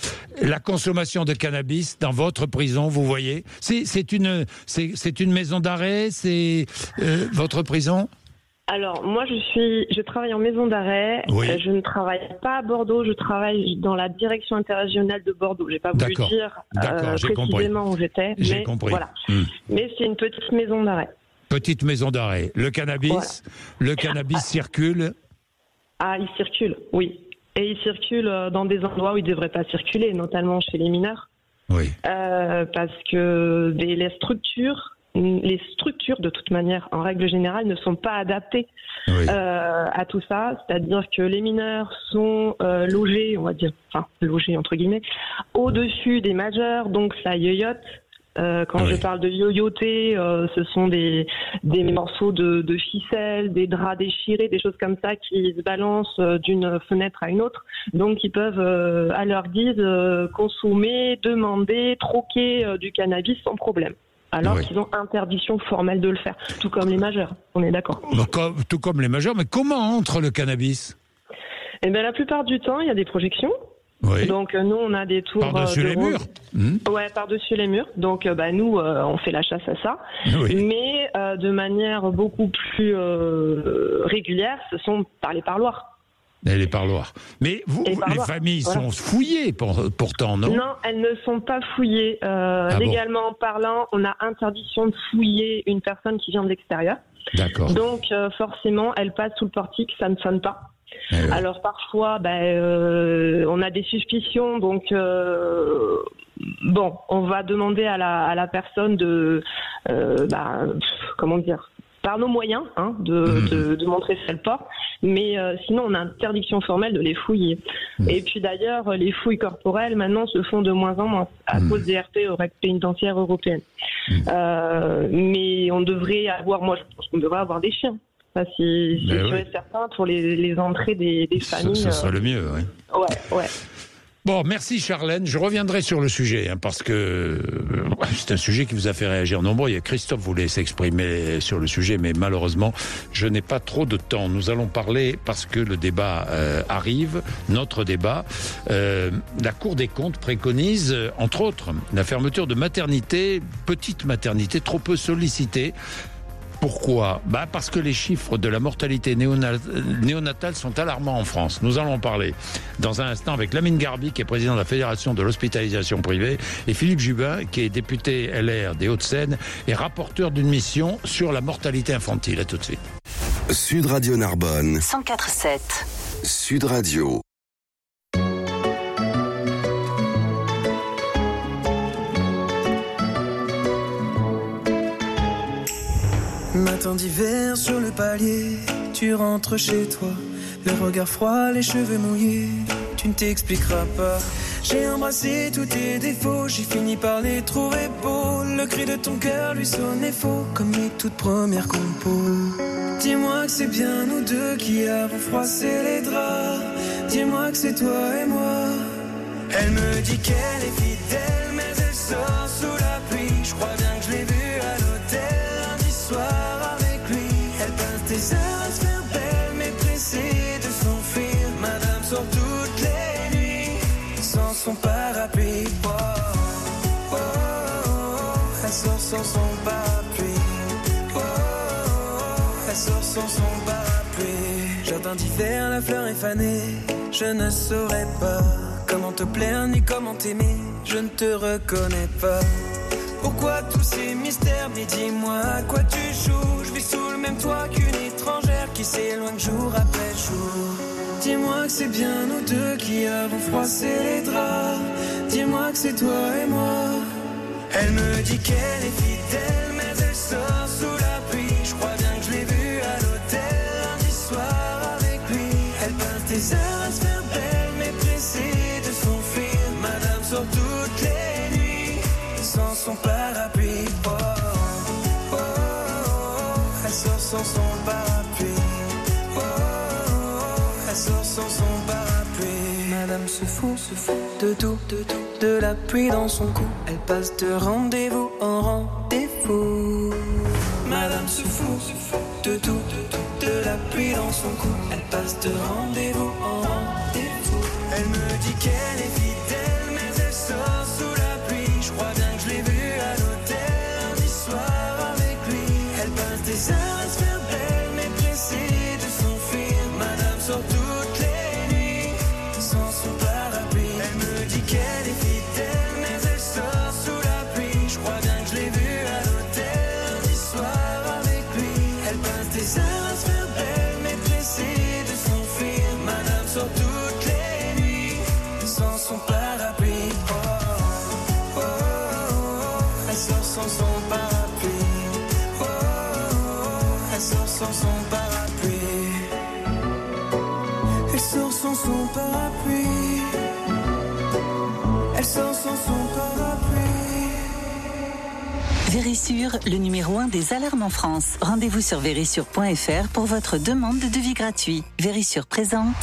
[SPEAKER 3] La consommation de cannabis dans votre prison, vous voyez, c'est, c'est, une, c'est, c'est une maison d'arrêt, c'est euh, votre prison ?
[SPEAKER 11] Alors, moi, je suis, je travaille en maison d'arrêt.
[SPEAKER 3] Oui.
[SPEAKER 11] Je ne travaille pas à Bordeaux. Je travaille dans la direction interrégionale de Bordeaux. J'ai pas voulu
[SPEAKER 3] D'accord.
[SPEAKER 11] dire
[SPEAKER 3] D'accord,
[SPEAKER 11] euh,
[SPEAKER 3] j'ai
[SPEAKER 11] précisément
[SPEAKER 3] compris.
[SPEAKER 11] où j'étais.
[SPEAKER 3] J'ai
[SPEAKER 11] mais
[SPEAKER 3] compris.
[SPEAKER 11] Voilà.
[SPEAKER 3] Hum.
[SPEAKER 11] Mais c'est une petite maison d'arrêt.
[SPEAKER 3] Petite maison d'arrêt. Le cannabis, voilà. le cannabis circule.
[SPEAKER 11] Ah, il circule, oui. Et il circule dans des endroits où il ne devrait pas circuler, notamment chez les mineurs.
[SPEAKER 3] Oui.
[SPEAKER 11] Euh, parce que des, les structures, les structures de toute manière, en règle générale, ne sont pas adaptées oui. euh, à tout ça. C'est-à-dire que les mineurs sont euh, logés, on va dire, enfin logés entre guillemets, au-dessus des majeurs, donc ça yoyote. Euh, quand oui. je parle de yoyoter, euh, ce sont des, des morceaux de, de ficelle, des draps déchirés, des choses comme ça qui se balancent euh, d'une fenêtre à une autre. Donc ils peuvent, euh, à leur guise, euh, consommer, demander, troquer euh, du cannabis sans problème. Alors oui. qu'ils ont interdiction formelle de le faire, tout comme les majeurs, on est d'accord.
[SPEAKER 3] Comme, tout comme les majeurs, mais comment entre le cannabis ?
[SPEAKER 11] Eh bien, la plupart du temps, il y a des projections.
[SPEAKER 3] Oui.
[SPEAKER 11] Donc euh, nous on a des tours
[SPEAKER 3] par-dessus
[SPEAKER 11] euh, de
[SPEAKER 3] les
[SPEAKER 11] rose.
[SPEAKER 3] murs. Mmh.
[SPEAKER 11] Ouais, par-dessus les murs. Donc euh, bah nous euh, on fait la chasse à ça, oui. mais euh, de manière beaucoup plus euh, régulière, ce sont par les parloirs.
[SPEAKER 3] Et les parloirs. Mais vous, les, les familles voilà. sont fouillées pour, pourtant, non ?
[SPEAKER 11] Non, elles ne sont pas fouillées. Euh, ah légalement bon. parlant, on a interdiction de fouiller une personne qui vient de l'extérieur.
[SPEAKER 3] D'accord.
[SPEAKER 11] Donc euh, forcément, elle passe sous le portique, ça ne sonne pas.
[SPEAKER 3] Eh ouais.
[SPEAKER 11] Alors parfois, ben, euh, on a des suspicions, donc euh, bon, on va demander à la, à la personne de, euh, bah, comment dire, par nos moyens, hein, de, mmh. de, de montrer ce qu'elle porte, mais euh, sinon on a interdiction formelle de les fouiller. Mmh. Et puis d'ailleurs, les fouilles corporelles maintenant se font de moins en moins à mmh. cause des R P, règles pénitentiaires européennes. Mmh. Euh, mais on devrait avoir, moi je pense qu'on devrait avoir des chiens. Ça, c'est c'est sûr et certain pour les, les entrées des, des familles.
[SPEAKER 3] Ce, ce serait euh... le mieux, oui.
[SPEAKER 11] Ouais, ouais.
[SPEAKER 3] Bon, merci Charlène. Je reviendrai sur le sujet, hein, parce que euh, c'est un sujet qui vous a fait réagir nombreux. Il y a Christophe voulait s'exprimer sur le sujet, mais malheureusement, je n'ai pas trop de temps. Nous allons parler, parce que le débat euh, arrive, notre débat. Euh, la Cour des comptes préconise, euh, entre autres, la fermeture de maternités, petites maternités, trop peu sollicitées. Pourquoi ? Bah parce que les chiffres de la mortalité néonatale sont alarmants en France. Nous allons en parler dans un instant avec Lamine Garbi, qui est président de la Fédération de l'hospitalisation privée, et Philippe Jubin, qui est député L R des Hauts-de-Seine et rapporteur d'une mission sur la mortalité infantile. À tout de suite.
[SPEAKER 1] Sud Radio Narbonne.
[SPEAKER 2] cent quatre virgule sept.
[SPEAKER 1] Sud Radio.
[SPEAKER 12] Matin d'hiver sur le palier, tu rentres chez toi, le regard froid, les cheveux mouillés, tu ne t'expliqueras pas. J'ai embrassé tous tes défauts, j'ai fini par les trouver beaux. Le cri de ton cœur lui sonnait faux, comme les toutes premières compos. Dis-moi que c'est bien nous deux qui avons froissé les draps. Dis-moi que c'est toi et moi. Elle me dit qu'elle est fidèle, mais elle sort sous la pluie. Je crois bien que je l'ai vue à l'hôtel lundi soir avec lui. Elle passe des heures à se faire belle, mais pressée de s'enfuir. Madame sort toutes les nuits sans son parapluie. Oh, oh, oh, oh. Elle sort sans son parapluie. Oh, oh, oh. Elle sort sans son parapluie. Jardin d'hiver, la fleur est fanée. Je ne saurais pas comment te plaire ni comment t'aimer. Je ne te reconnais pas. Pourquoi tous ces mystères? Mais dis-moi à quoi tu joues. Je vis sous le même toit qu'une étrangère qui s'éloigne jour après jour. Dis-moi que c'est bien nous deux qui avons froissé les draps. Dis-moi que c'est toi et moi. Elle me dit qu'elle est fidèle, mais elle sort sous la pluie. Je crois bien que je l'ai vue à l'hôtel lundi soir avec lui. Elle passe des heures à se faire belle, mais pressée de s'enfuir. Madame sort toutes les nuits sans son parapluie. Oh, oh, oh, oh. Elle sort sans son parapluie. Oh, oh, oh. Elle sort sans son parapluie. Madame se fout, se fout de tout, de tout, de la pluie dans son cou. Elle passe de rendez-vous en rendez-vous. Madame se fout, se fout de tout, de tout, de la pluie dans son cou. Elle passe de rendez-vous en rendez-vous. Elle me dit qu'elle est fidèle, mais elle sort sous la pluie. Je crois bien que je l'ai vue à l'hôtel lundi soir avec lui. Elle passe des heures à se faire belle, mais pressée de s'enfuir. Madame sort toutes les nuits sans son parapluie. Elle me dit qu'elle est fidèle, mais elle sort sous la pluie. Je crois bien que je l'ai vue à l'hôtel lundi soir avec lui. Elle passe des heures à se faire belle, mais pressée de s'enfuir. Madame sort toutes les nuits sans son parapluie. Oh, oh, oh, oh. Elle sort sans son parapluie. Oh, oh, oh. Elle sort sans son parapluie. Elle sort sans son parapluie. Elle sort sans son parapluie.
[SPEAKER 2] Vérissure, le numéro un des alarmes en France. Rendez-vous sur vérissure point f r pour votre demande de devis gratuit. Vérissure présente.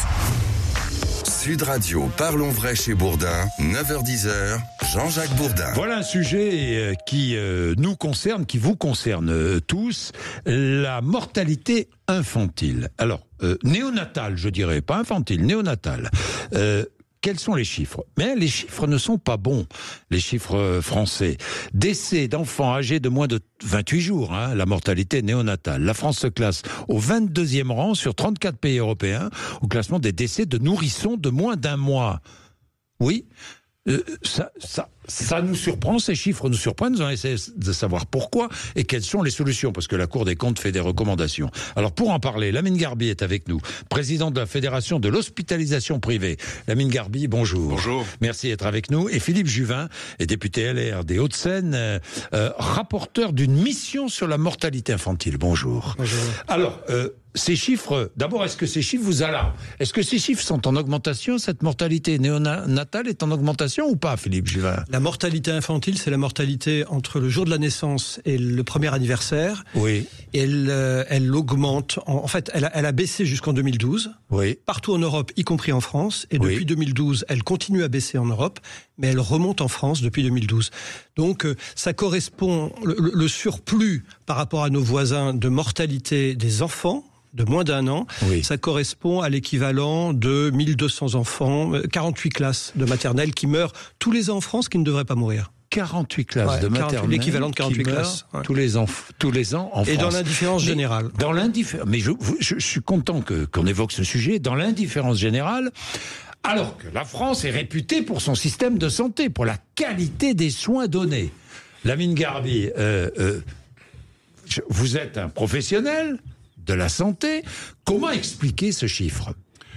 [SPEAKER 1] Sud Radio, parlons vrai chez Bourdin, neuf heures dix, Jean-Jacques Bourdin.
[SPEAKER 3] Voilà un sujet qui euh, nous concerne, qui vous concerne euh, tous, la mortalité infantile. Alors, euh, néonatale, je dirais, pas infantile, néonatale. Euh, Quels sont les chiffres? Mais les chiffres ne sont pas bons, les chiffres français. Décès d'enfants âgés de moins de vingt-huit jours, hein, la mortalité néonatale. La France se classe au vingt-deuxième rang sur trente-quatre pays européens au classement des décès de nourrissons de moins d'un mois. Oui, euh, ça, ça, ça nous surprend, ces chiffres nous surprennent, nous allons essayer de savoir pourquoi et quelles sont les solutions, parce que la Cour des comptes fait des recommandations. Alors pour en parler, Lamine Garbi est avec nous, président de la Fédération de l'hospitalisation privée. Lamine Garbi, bonjour.
[SPEAKER 13] Bonjour.
[SPEAKER 3] Merci d'être avec nous. Et Philippe Juvin est député L R des Hauts-de-Seine, euh, euh, rapporteur d'une mission sur la mortalité infantile. Bonjour.
[SPEAKER 13] Bonjour.
[SPEAKER 3] Alors, euh, ces chiffres, d'abord, est-ce que ces chiffres vous alarment? Est-ce que ces chiffres sont en augmentation? Cette mortalité néonatale est en augmentation ou pas, Philippe Juvin?
[SPEAKER 13] La mortalité infantile, c'est la mortalité entre le jour de la naissance et le premier anniversaire.
[SPEAKER 3] Oui.
[SPEAKER 13] Et elle, euh, elle augmente. En, en fait, elle a, elle a baissé jusqu'en deux mille douze.
[SPEAKER 3] Oui.
[SPEAKER 13] Partout en Europe, y compris en France. Et depuis
[SPEAKER 3] oui.
[SPEAKER 13] deux mille douze, elle continue à baisser en Europe, mais elle remonte en France depuis deux mille douze. Donc, euh, ça correspond, le, le surplus par rapport à nos voisins de mortalité des enfants, de moins d'un an, oui. ça correspond à l'équivalent de mille deux cents enfants, quarante-huit classes de maternelle qui meurent tous les ans en France, qui ne devraient pas mourir.
[SPEAKER 3] quarante-huit classes
[SPEAKER 13] ouais,
[SPEAKER 3] de maternelle,
[SPEAKER 13] l'équivalent de quarante-huit classes, ouais.
[SPEAKER 3] tous les, enf- tous les ans en
[SPEAKER 13] Et
[SPEAKER 3] France.
[SPEAKER 13] Et dans l'indifférence
[SPEAKER 3] mais
[SPEAKER 13] générale.
[SPEAKER 3] Dans l'indifférence, mais je, je, je suis content que, qu'on évoque ce sujet. Dans l'indifférence générale, alors que la France est réputée pour son système de santé, pour la qualité des soins donnés. Lamine Garbi, euh, euh, je, vous êtes un professionnel de la santé. Comment expliquer ce chiffre?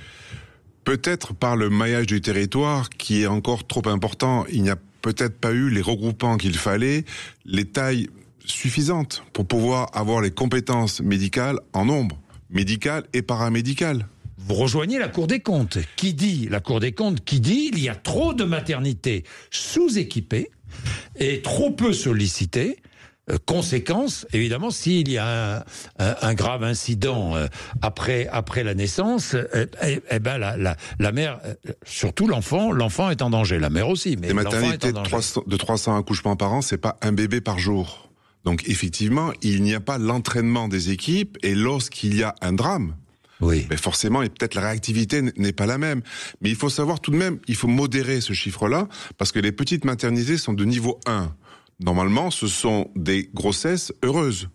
[SPEAKER 14] Peut-être par le maillage du territoire qui est encore trop important. Il n'y a peut-être pas eu les regroupements qu'il fallait, les tailles suffisantes pour pouvoir avoir les compétences médicales en nombre, médicales et paramédicales.
[SPEAKER 3] Vous rejoignez la Cour des comptes. Qui dit, la Cour des comptes, qui dit il y a trop de maternités sous-équipées et trop peu sollicitées. Euh, conséquence, évidemment, s'il y a un, un, un grave incident euh, après après la naissance, euh, eh, eh ben la, la, la mère, euh, surtout l'enfant, l'enfant est en danger. La mère aussi, mais
[SPEAKER 14] les
[SPEAKER 3] l'enfant
[SPEAKER 14] maternités
[SPEAKER 3] est en danger.
[SPEAKER 14] de trois cents, de trois cents accouchements par an, c'est pas un bébé par jour. Donc effectivement, il n'y a pas l'entraînement des équipes, et lorsqu'il y a un drame,
[SPEAKER 3] oui.
[SPEAKER 14] mais forcément, et peut-être la réactivité n'est pas la même. Mais il faut savoir tout de même, il faut modérer ce chiffre-là, parce que les petites maternités sont de niveau un. Normalement, ce sont des grossesses heureuses.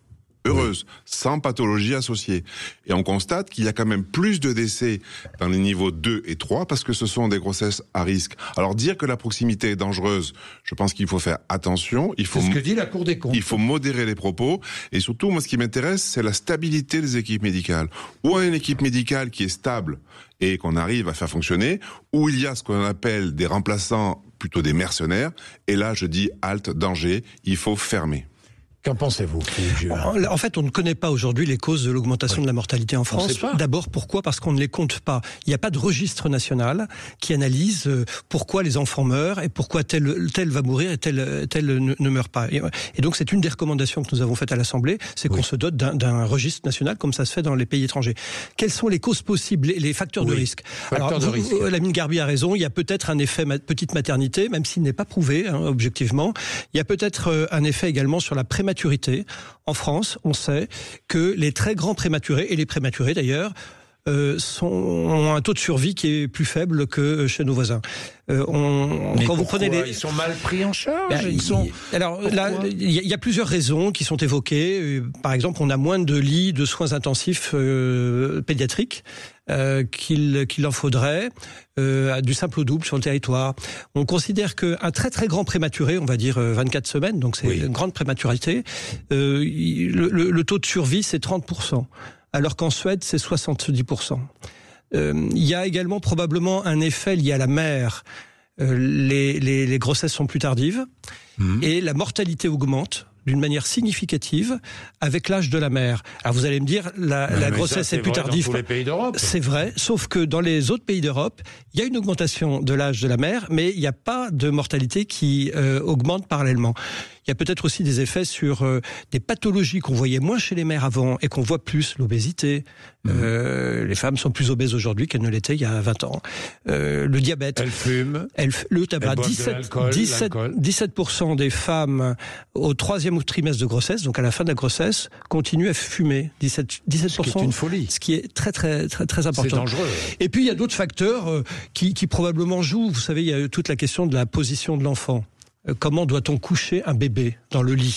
[SPEAKER 14] heureuse, oui. sans pathologie associée. Et on constate qu'il y a quand même plus de décès dans les niveaux deux et trois parce que ce sont des grossesses à risque. Alors dire que la proximité est dangereuse, je pense qu'il faut faire attention. Il faut
[SPEAKER 3] c'est ce que dit la Cour des comptes.
[SPEAKER 14] Il faut modérer les propos. Et surtout, moi, ce qui m'intéresse, c'est la stabilité des équipes médicales. Ou on a une équipe médicale qui est stable et qu'on arrive à faire fonctionner, ou il y a ce qu'on appelle des remplaçants, plutôt des mercenaires. Et là, je dis halte, danger, il faut fermer.
[SPEAKER 3] Qu'en pensez-vous, Philippe ?
[SPEAKER 13] En fait, on ne connaît pas aujourd'hui les causes de l'augmentation oui. de la mortalité en France. D'abord, pourquoi ? Parce qu'on ne les compte pas. Il n'y a pas de registre national qui analyse pourquoi les enfants meurent et pourquoi tel, tel va mourir et tel, tel ne, ne meurt pas. Et, et donc, c'est une des recommandations que nous avons faites à l'Assemblée, c'est oui. qu'on se dote d'un, d'un registre national comme ça se fait dans les pays étrangers. Quelles sont les causes possibles, les, les facteurs oui. de risque ?
[SPEAKER 3] Facteurs Alors,
[SPEAKER 13] de
[SPEAKER 3] vous, risque.
[SPEAKER 13] Lamine Garbi a raison, il y a peut-être un effet ma, petite maternité, même s'il n'est pas prouvé, hein, objectivement. Il y a peut-être un effet également sur la prématurité. En France, on sait que les très grands prématurés, et les prématurés d'ailleurs, euh, sont, ont un taux de survie qui est plus faible que chez nos voisins. Euh, on,
[SPEAKER 3] Mais
[SPEAKER 13] quand vous
[SPEAKER 3] pourquoi
[SPEAKER 13] prenez les...
[SPEAKER 3] Ils sont mal pris en charge
[SPEAKER 13] bah,
[SPEAKER 3] ils sont...
[SPEAKER 13] Alors là, il y, y a plusieurs raisons qui sont évoquées. Par exemple, on a moins de lits de soins intensifs euh, pédiatriques euh, qu'il, qu'il en faudrait, euh, du simple au double sur le territoire. On considère qu'un très très grand prématuré, on va dire vingt-quatre semaines, donc c'est oui. une grande prématurité, euh, le, le, le taux de survie c'est trente pour cent, alors qu'en Suède c'est soixante-dix pour cent. Euh, il y a également probablement un effet lié à la mère. Euh, les, les, les grossesses sont plus tardives mmh. et la mortalité augmente d'une manière significative avec l'âge de la mère. Alors vous allez me dire, la, la grossesse ça, est, est plus tardive.
[SPEAKER 3] Dans tous les pays d'Europe.
[SPEAKER 13] C'est vrai, sauf que dans les autres pays d'Europe, il y a une augmentation de l'âge de la mère, mais il n'y a pas de mortalité qui euh, augmente parallèlement. Il y a peut-être aussi des effets sur euh, des pathologies qu'on voyait moins chez les mères avant et qu'on voit plus, l'obésité. Mmh. Euh, les femmes sont plus obèses aujourd'hui qu'elles ne l'étaient il y a vingt ans. Euh, le diabète.
[SPEAKER 3] Elles fument.
[SPEAKER 13] Elles, le tabac.
[SPEAKER 3] Elles
[SPEAKER 13] dix-sept,
[SPEAKER 3] l'alcool,
[SPEAKER 13] dix-sept,
[SPEAKER 3] l'alcool.
[SPEAKER 13] dix-sept pour cent des femmes au troisième trimestre de grossesse, donc à la fin de la grossesse, continuent à fumer. dix-sept, dix-sept pour cent.
[SPEAKER 3] Ce qui est une folie.
[SPEAKER 13] Ce qui est très, très, très, très important.
[SPEAKER 3] C'est dangereux.
[SPEAKER 13] Et puis, il y a d'autres facteurs euh, qui, qui probablement jouent. Vous savez, il y a toute la question de la position de l'enfant. Comment doit-on coucher un bébé dans le lit ?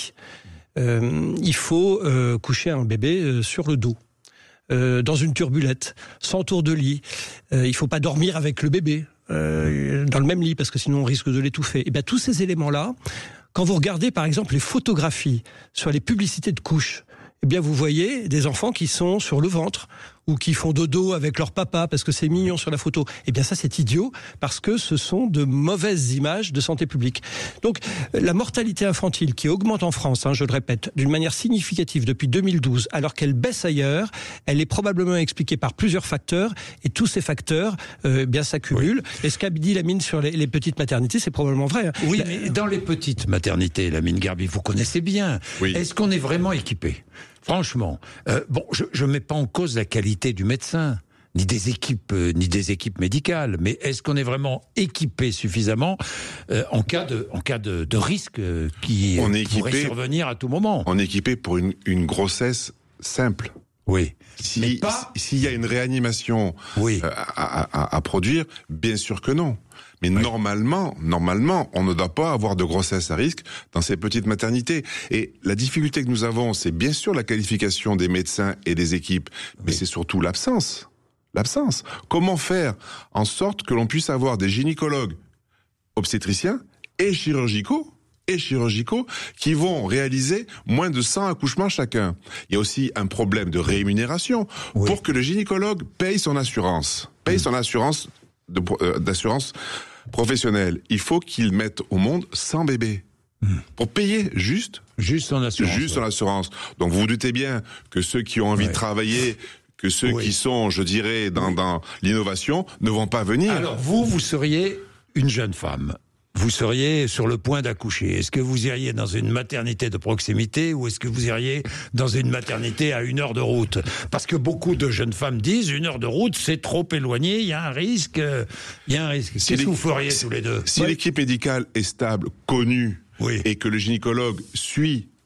[SPEAKER 13] euh, Il faut euh, coucher un bébé euh, sur le dos, euh, dans une turbulette, sans tour de lit. Euh, il ne faut pas dormir avec le bébé euh, dans le même lit, parce que sinon on risque de l'étouffer. Et bien tous ces éléments-là, quand vous regardez par exemple les photographies sur les publicités de couches, eh bien vous voyez des enfants qui sont sur le ventre ou qui font dodo avec leur papa parce que c'est mignon sur la photo. Eh bien ça c'est idiot parce que ce sont de mauvaises images de santé publique. Donc la mortalité infantile qui augmente en France, hein, je le répète, d'une manière significative depuis deux mille douze, alors qu'elle baisse ailleurs, elle est probablement expliquée par plusieurs facteurs et tous ces facteurs euh, bien s'accumulent. Oui. Et ce qu'a dit Lamine sur les, les petites maternités, c'est probablement vrai. Hein.
[SPEAKER 3] Oui,
[SPEAKER 13] la...
[SPEAKER 3] mais dans les petites maternités, Lamine Garbi, vous connaissez bien. Oui. Est-ce qu'on est vraiment équipé ? Franchement, euh, bon, je ne mets pas en cause la qualité du médecin, ni des équipes, euh, ni des équipes médicales, mais est-ce qu'on est vraiment équipé suffisamment euh, en cas de, en cas de, de risque euh, qui
[SPEAKER 14] on est
[SPEAKER 3] pourrait
[SPEAKER 14] équipé,
[SPEAKER 3] survenir à tout moment ?
[SPEAKER 14] On est équipé pour une, une grossesse simple.
[SPEAKER 3] Oui.
[SPEAKER 14] Si,
[SPEAKER 3] mais pas...
[SPEAKER 14] S'il y a une réanimation
[SPEAKER 3] oui.
[SPEAKER 14] euh, à, à, à produire, bien sûr que non. Mais oui. normalement, normalement, on ne doit pas avoir de grossesse à risque dans ces petites maternités. Et la difficulté que nous avons, c'est bien sûr la qualification des médecins et des équipes, mais oui. c'est surtout l'absence. L'absence. Comment faire en sorte que l'on puisse avoir des gynécologues obstétriciens et chirurgicaux et chirurgicaux qui vont réaliser moins de cent accouchements chacun. Il y a aussi un problème de rémunération oui. pour que le gynécologue paye son assurance, paye mmh. son assurance de, euh, d'assurance professionnelle. Il faut qu'il mette au monde cent bébés. Mmh. Pour payer juste,
[SPEAKER 3] juste son assurance.
[SPEAKER 14] Juste son
[SPEAKER 3] ouais.
[SPEAKER 14] assurance. Donc vous vous doutez bien que ceux qui ont envie ouais. de travailler, que ceux oui. qui sont, je dirais, dans, oui. dans l'innovation, ne vont pas venir.
[SPEAKER 3] Alors vous, vous seriez une jeune femme. Vous seriez sur le point d'accoucher. Est-ce que vous iriez dans une maternité de proximité ou est-ce que vous iriez dans une maternité à une heure de route ? Parce que beaucoup de jeunes femmes disent une heure de route, c'est trop éloigné, il y a un risque. Il y a un risque. Qu'est-ce que vous feriez tous les deux ?
[SPEAKER 14] Si ouais. l'équipe médicale est stable, connue, oui. et que le gynécologue suit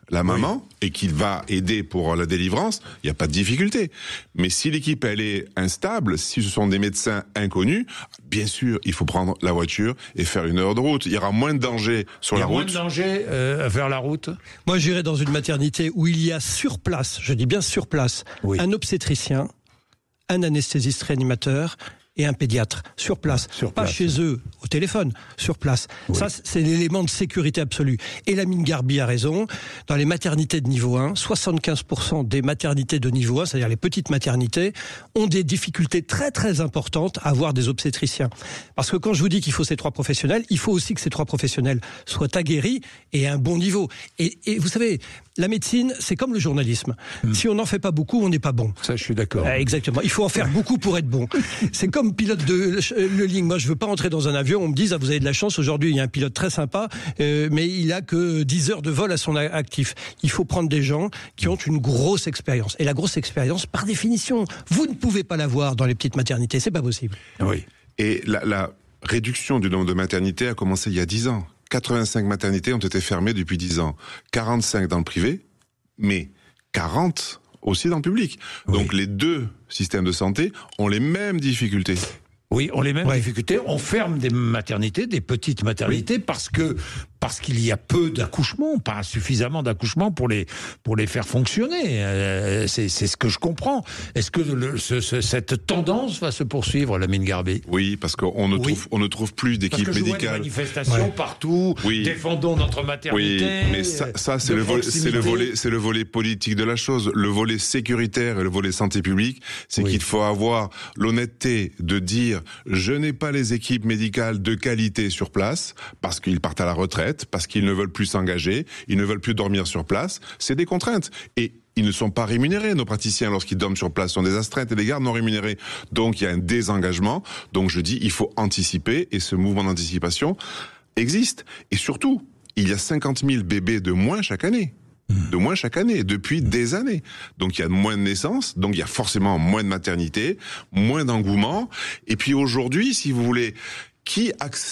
[SPEAKER 14] la maman, oui. et qu'il va aider pour la délivrance, il n'y a pas de difficulté. Mais si l'équipe, elle est instable, si ce sont des médecins inconnus, bien sûr, il faut prendre la voiture et faire une heure de route. Il y aura moins de danger sur la route.
[SPEAKER 3] Il y a moins de danger euh, à faire la route.
[SPEAKER 13] Moi, j'irai dans une maternité où il y a sur place, je dis bien sur place, oui. un obstétricien, un anesthésiste réanimateur et un pédiatre, sur place, sur pas place. Chez eux, au téléphone, sur place. Oui. Ça, c'est l'élément de sécurité absolue. Et Lamine Garbi a raison, dans les maternités de niveau un, soixante-quinze pour cent des maternités de niveau un, c'est-à-dire les petites maternités, ont des difficultés très très importantes à avoir des obstétriciens. Parce que quand je vous dis qu'il faut ces trois professionnels, il faut aussi que ces trois professionnels soient aguerris et à un bon niveau. Et, et vous savez, la médecine, c'est comme le journalisme. Mmh. Si on n'en fait pas beaucoup, on n'est pas bon.
[SPEAKER 3] Ça, je suis d'accord.
[SPEAKER 13] Euh, exactement. Il faut en faire beaucoup pour être bon. C'est comme pilote de le ligne. Moi, je veux pas entrer dans un avion. On me dit, ah, vous avez de la chance. Aujourd'hui, il y a un pilote très sympa, euh, mais il a que dix heures de vol à son actif. Il faut prendre des gens qui ont une grosse expérience. Et la grosse expérience, par définition, vous ne pouvez pas l'avoir dans les petites maternités. C'est pas possible.
[SPEAKER 14] Oui. Et la, la réduction du nombre de maternités a commencé il y a dix ans. quatre-vingt-cinq maternités ont été fermées depuis dix ans. quarante-cinq dans le privé, mais quarante aussi dans le public. Oui. Donc les deux systèmes de santé ont les mêmes difficultés.
[SPEAKER 3] Oui, ont les mêmes ouais. difficultés. On ferme des maternités, des petites maternités, oui. parce que parce qu'il y a peu d'accouchements, pas suffisamment d'accouchements pour les pour les faire fonctionner. Euh, c'est c'est ce que je comprends. Est-ce que le, ce, ce, cette tendance va se poursuivre, Lamine Garbi ?
[SPEAKER 14] Oui, parce qu'on ne trouve oui. on ne trouve plus d'équipe médicale. Parce que je vois des
[SPEAKER 3] manifestations ouais. partout. Oui. Défendons notre maternité.
[SPEAKER 14] Oui, mais ça, ça c'est le volet, c'est le volet, c'est le volet politique de la chose. Le volet sécuritaire et le volet santé publique, c'est oui. qu'il faut avoir l'honnêteté de dire je n'ai pas les équipes médicales de qualité sur place parce qu'ils partent à la retraite, parce qu'ils ne veulent plus s'engager, ils ne veulent plus dormir sur place. C'est des contraintes. Et ils ne sont pas rémunérés. Nos praticiens, lorsqu'ils dorment sur place, sont des astreintes et des gardes non rémunérés. Donc il y a un désengagement. Donc je dis, il faut anticiper et ce mouvement d'anticipation existe. Et surtout, il y a cinquante mille bébés de moins chaque année. De moins chaque année, depuis des années. Donc il y a moins de naissances, donc il y a forcément moins de maternité, moins d'engouement. Et puis aujourd'hui, si vous voulez, qui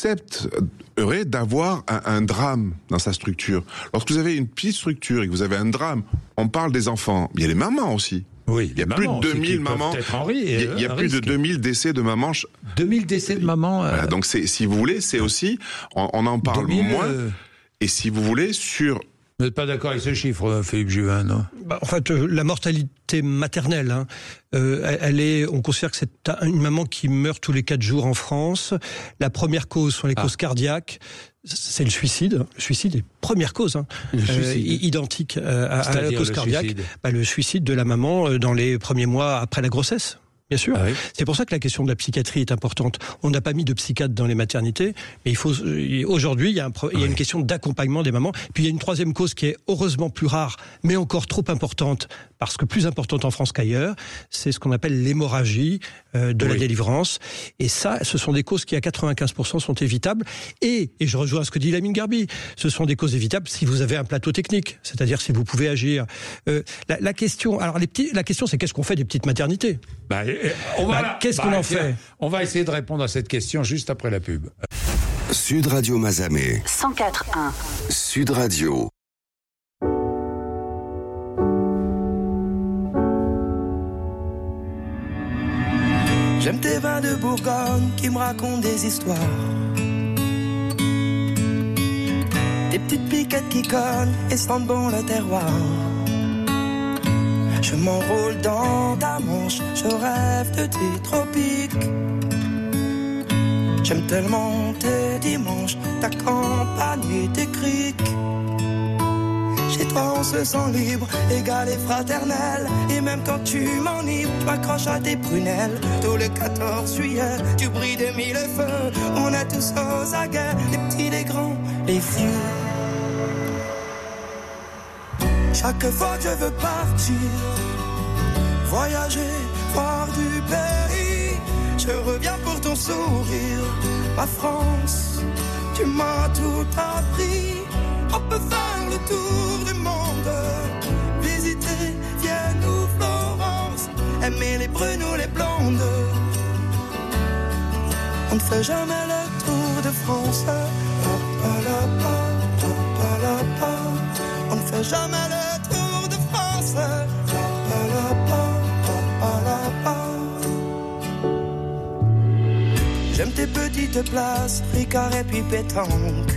[SPEAKER 14] accepterait d'avoir un, un drame dans sa structure ? Lorsque vous avez une petite structure et que vous avez un drame, on parle des enfants, il y a les mamans aussi.
[SPEAKER 3] Oui,
[SPEAKER 14] il y a plus de deux mille mamans.
[SPEAKER 3] Henri,
[SPEAKER 14] il y a, il y a plus risque. de deux mille décès de mamans.
[SPEAKER 3] deux mille décès de mamans. Euh...
[SPEAKER 14] Voilà, donc c'est, si vous voulez, c'est aussi, on, on en parle deux mille, moins. Euh... Et si vous voulez, sur
[SPEAKER 3] Vous n'êtes pas d'accord avec ce chiffre, Philippe Juvin, non ?
[SPEAKER 13] Bah, en fait, euh, la mortalité maternelle, hein, euh, elle est, on considère que c'est une maman qui meurt tous les quatre jours en France. La première cause sont les ah. causes cardiaques. C'est le suicide. Le suicide est première cause, hein, euh, identique euh, à, à la cause cardiaque. Suicide. Bah, le suicide de la maman euh, dans les premiers mois après la grossesse. Bien sûr. Ah oui. C'est pour ça que la question de la psychiatrie est importante. On n'a pas mis de psychiatre dans les maternités, mais il faut aujourd'hui il y a, un, il y a une question d'accompagnement des mamans. Puis il y a une troisième cause qui est heureusement plus rare, mais encore trop importante, parce que plus importante en France qu'ailleurs, c'est ce qu'on appelle l'hémorragie euh, de oui. la délivrance. Et ça, ce sont des causes qui à quatre-vingt-quinze pour cent sont évitables. Et, et je rejoins ce que dit Lamine Garbi, ce sont des causes évitables si vous avez un plateau technique, c'est-à-dire si vous pouvez agir. Euh, la, la question, alors les petits, la question c'est qu'est-ce qu'on fait des petites maternités ?
[SPEAKER 3] Bah, on va,
[SPEAKER 13] bah, qu'est-ce
[SPEAKER 3] bah,
[SPEAKER 13] qu'on en fait ?
[SPEAKER 3] On va essayer de répondre à cette question juste après la pub.
[SPEAKER 1] Sud Radio Mazamet.
[SPEAKER 2] cent quatre virgule un.
[SPEAKER 1] Sud Radio.
[SPEAKER 12] J'aime tes vins de Bourgogne qui me racontent des histoires. Des petites piquettes qui cognent et sentent bon le terroir. Je m'enroule dans ta manche, je rêve de tes tropiques. J'aime tellement tes dimanches, ta campagne et tes criques. Chez toi on se sent libre, égal et fraternel. Et même quand tu m'enivres, tu m'accroches à tes prunelles. Tous les quatorze juillet, tu brilles de mille feux. On est tous aux aguets, les petits, les grands, les vieux. Chaque fois que je veux partir, voyager, voir du pays, je reviens pour ton sourire. Ma France, tu m'as tout appris. On peut faire le tour du monde, visiter Vienne ou Florence, aimer les brunes ou les blondes. On ne fait jamais le tour de France. On ne fait jamais le tour de France. La, la, la, la, la, la, la. J'aime tes petites places, Ricard et puis pétanque.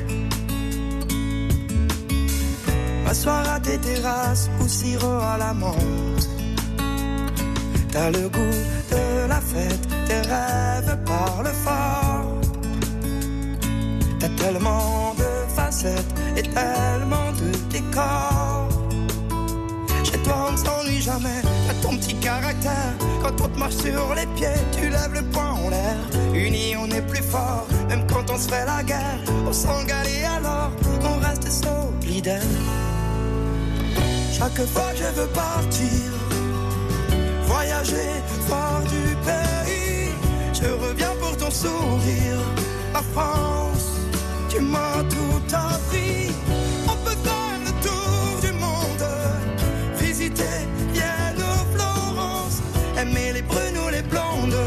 [SPEAKER 12] M'asseoir à tes terrasses ou sirop à la menthe. T'as le goût de la fête, tes rêves parlent fort. T'as tellement de facettes et tellement de décors. Chez toi on ne s'ennuie jamais, t'as ton petit caractère. Quand on te marche sur les pieds, tu lèves le poing en l'air. Unis on est plus fort, même quand on se fait la guerre. On s'engale et alors, on reste solidaire. Chaque fois que je veux partir, voyager fort du pays, je reviens pour ton sourire. La France, tu m'as tout appris. On peut faire le tour du monde, visiter Vienne ou Florence, aimer les brunes ou les blondes.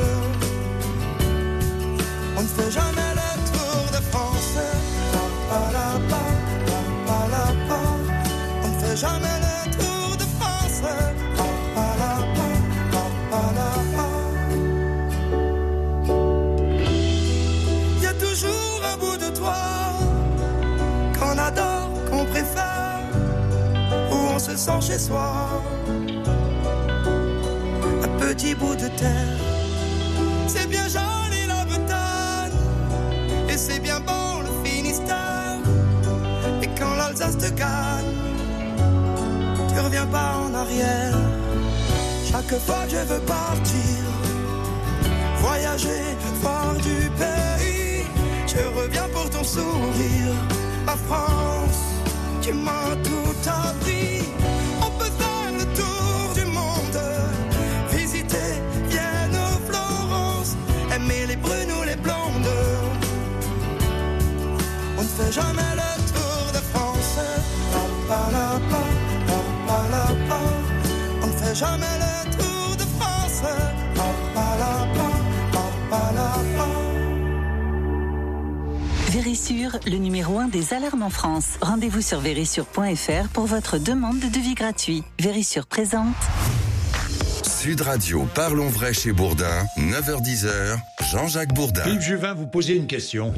[SPEAKER 12] On ne fait jamais le tour de France. Pa, pa, la, pa, pa, pa, la, pa. On ne fait jamais le tour de France. Pa, pa, la, pa, pa, pa, la, pa. Y a toujours un bout de toi qu'on adore, qu'on préfère, où on se sent chez soi. Un petit bout de terre, c'est bien joli la Bretagne, et c'est bien bon le Finistère. Et quand l'Alsace te gagne, tu reviens pas en arrière. Chaque fois que je veux partir, voyager fort du pays, je reviens pour ton sourire. La France, tu m'as tout appris. On peut faire le tour du monde, visiter Vienne ou Florence, aimer les brunes ou les blondes. On ne fait jamais le tour de France. Pa, pa, la, pa, pa, pa, la, pa. On ne fait jamais le tour de France. Pa, pa, la, pa, pa, pa, la, pa.
[SPEAKER 2] Vérissure, le numéro un des alarmes en France. Rendez-vous sur vérissure point f r pour votre demande de devis gratuit. Vérissure présente.
[SPEAKER 1] Sud Radio, parlons vrai chez Bourdin, neuf heures dix, Jean-Jacques Bourdin.
[SPEAKER 3] Philippe Juvin, vous posez une question.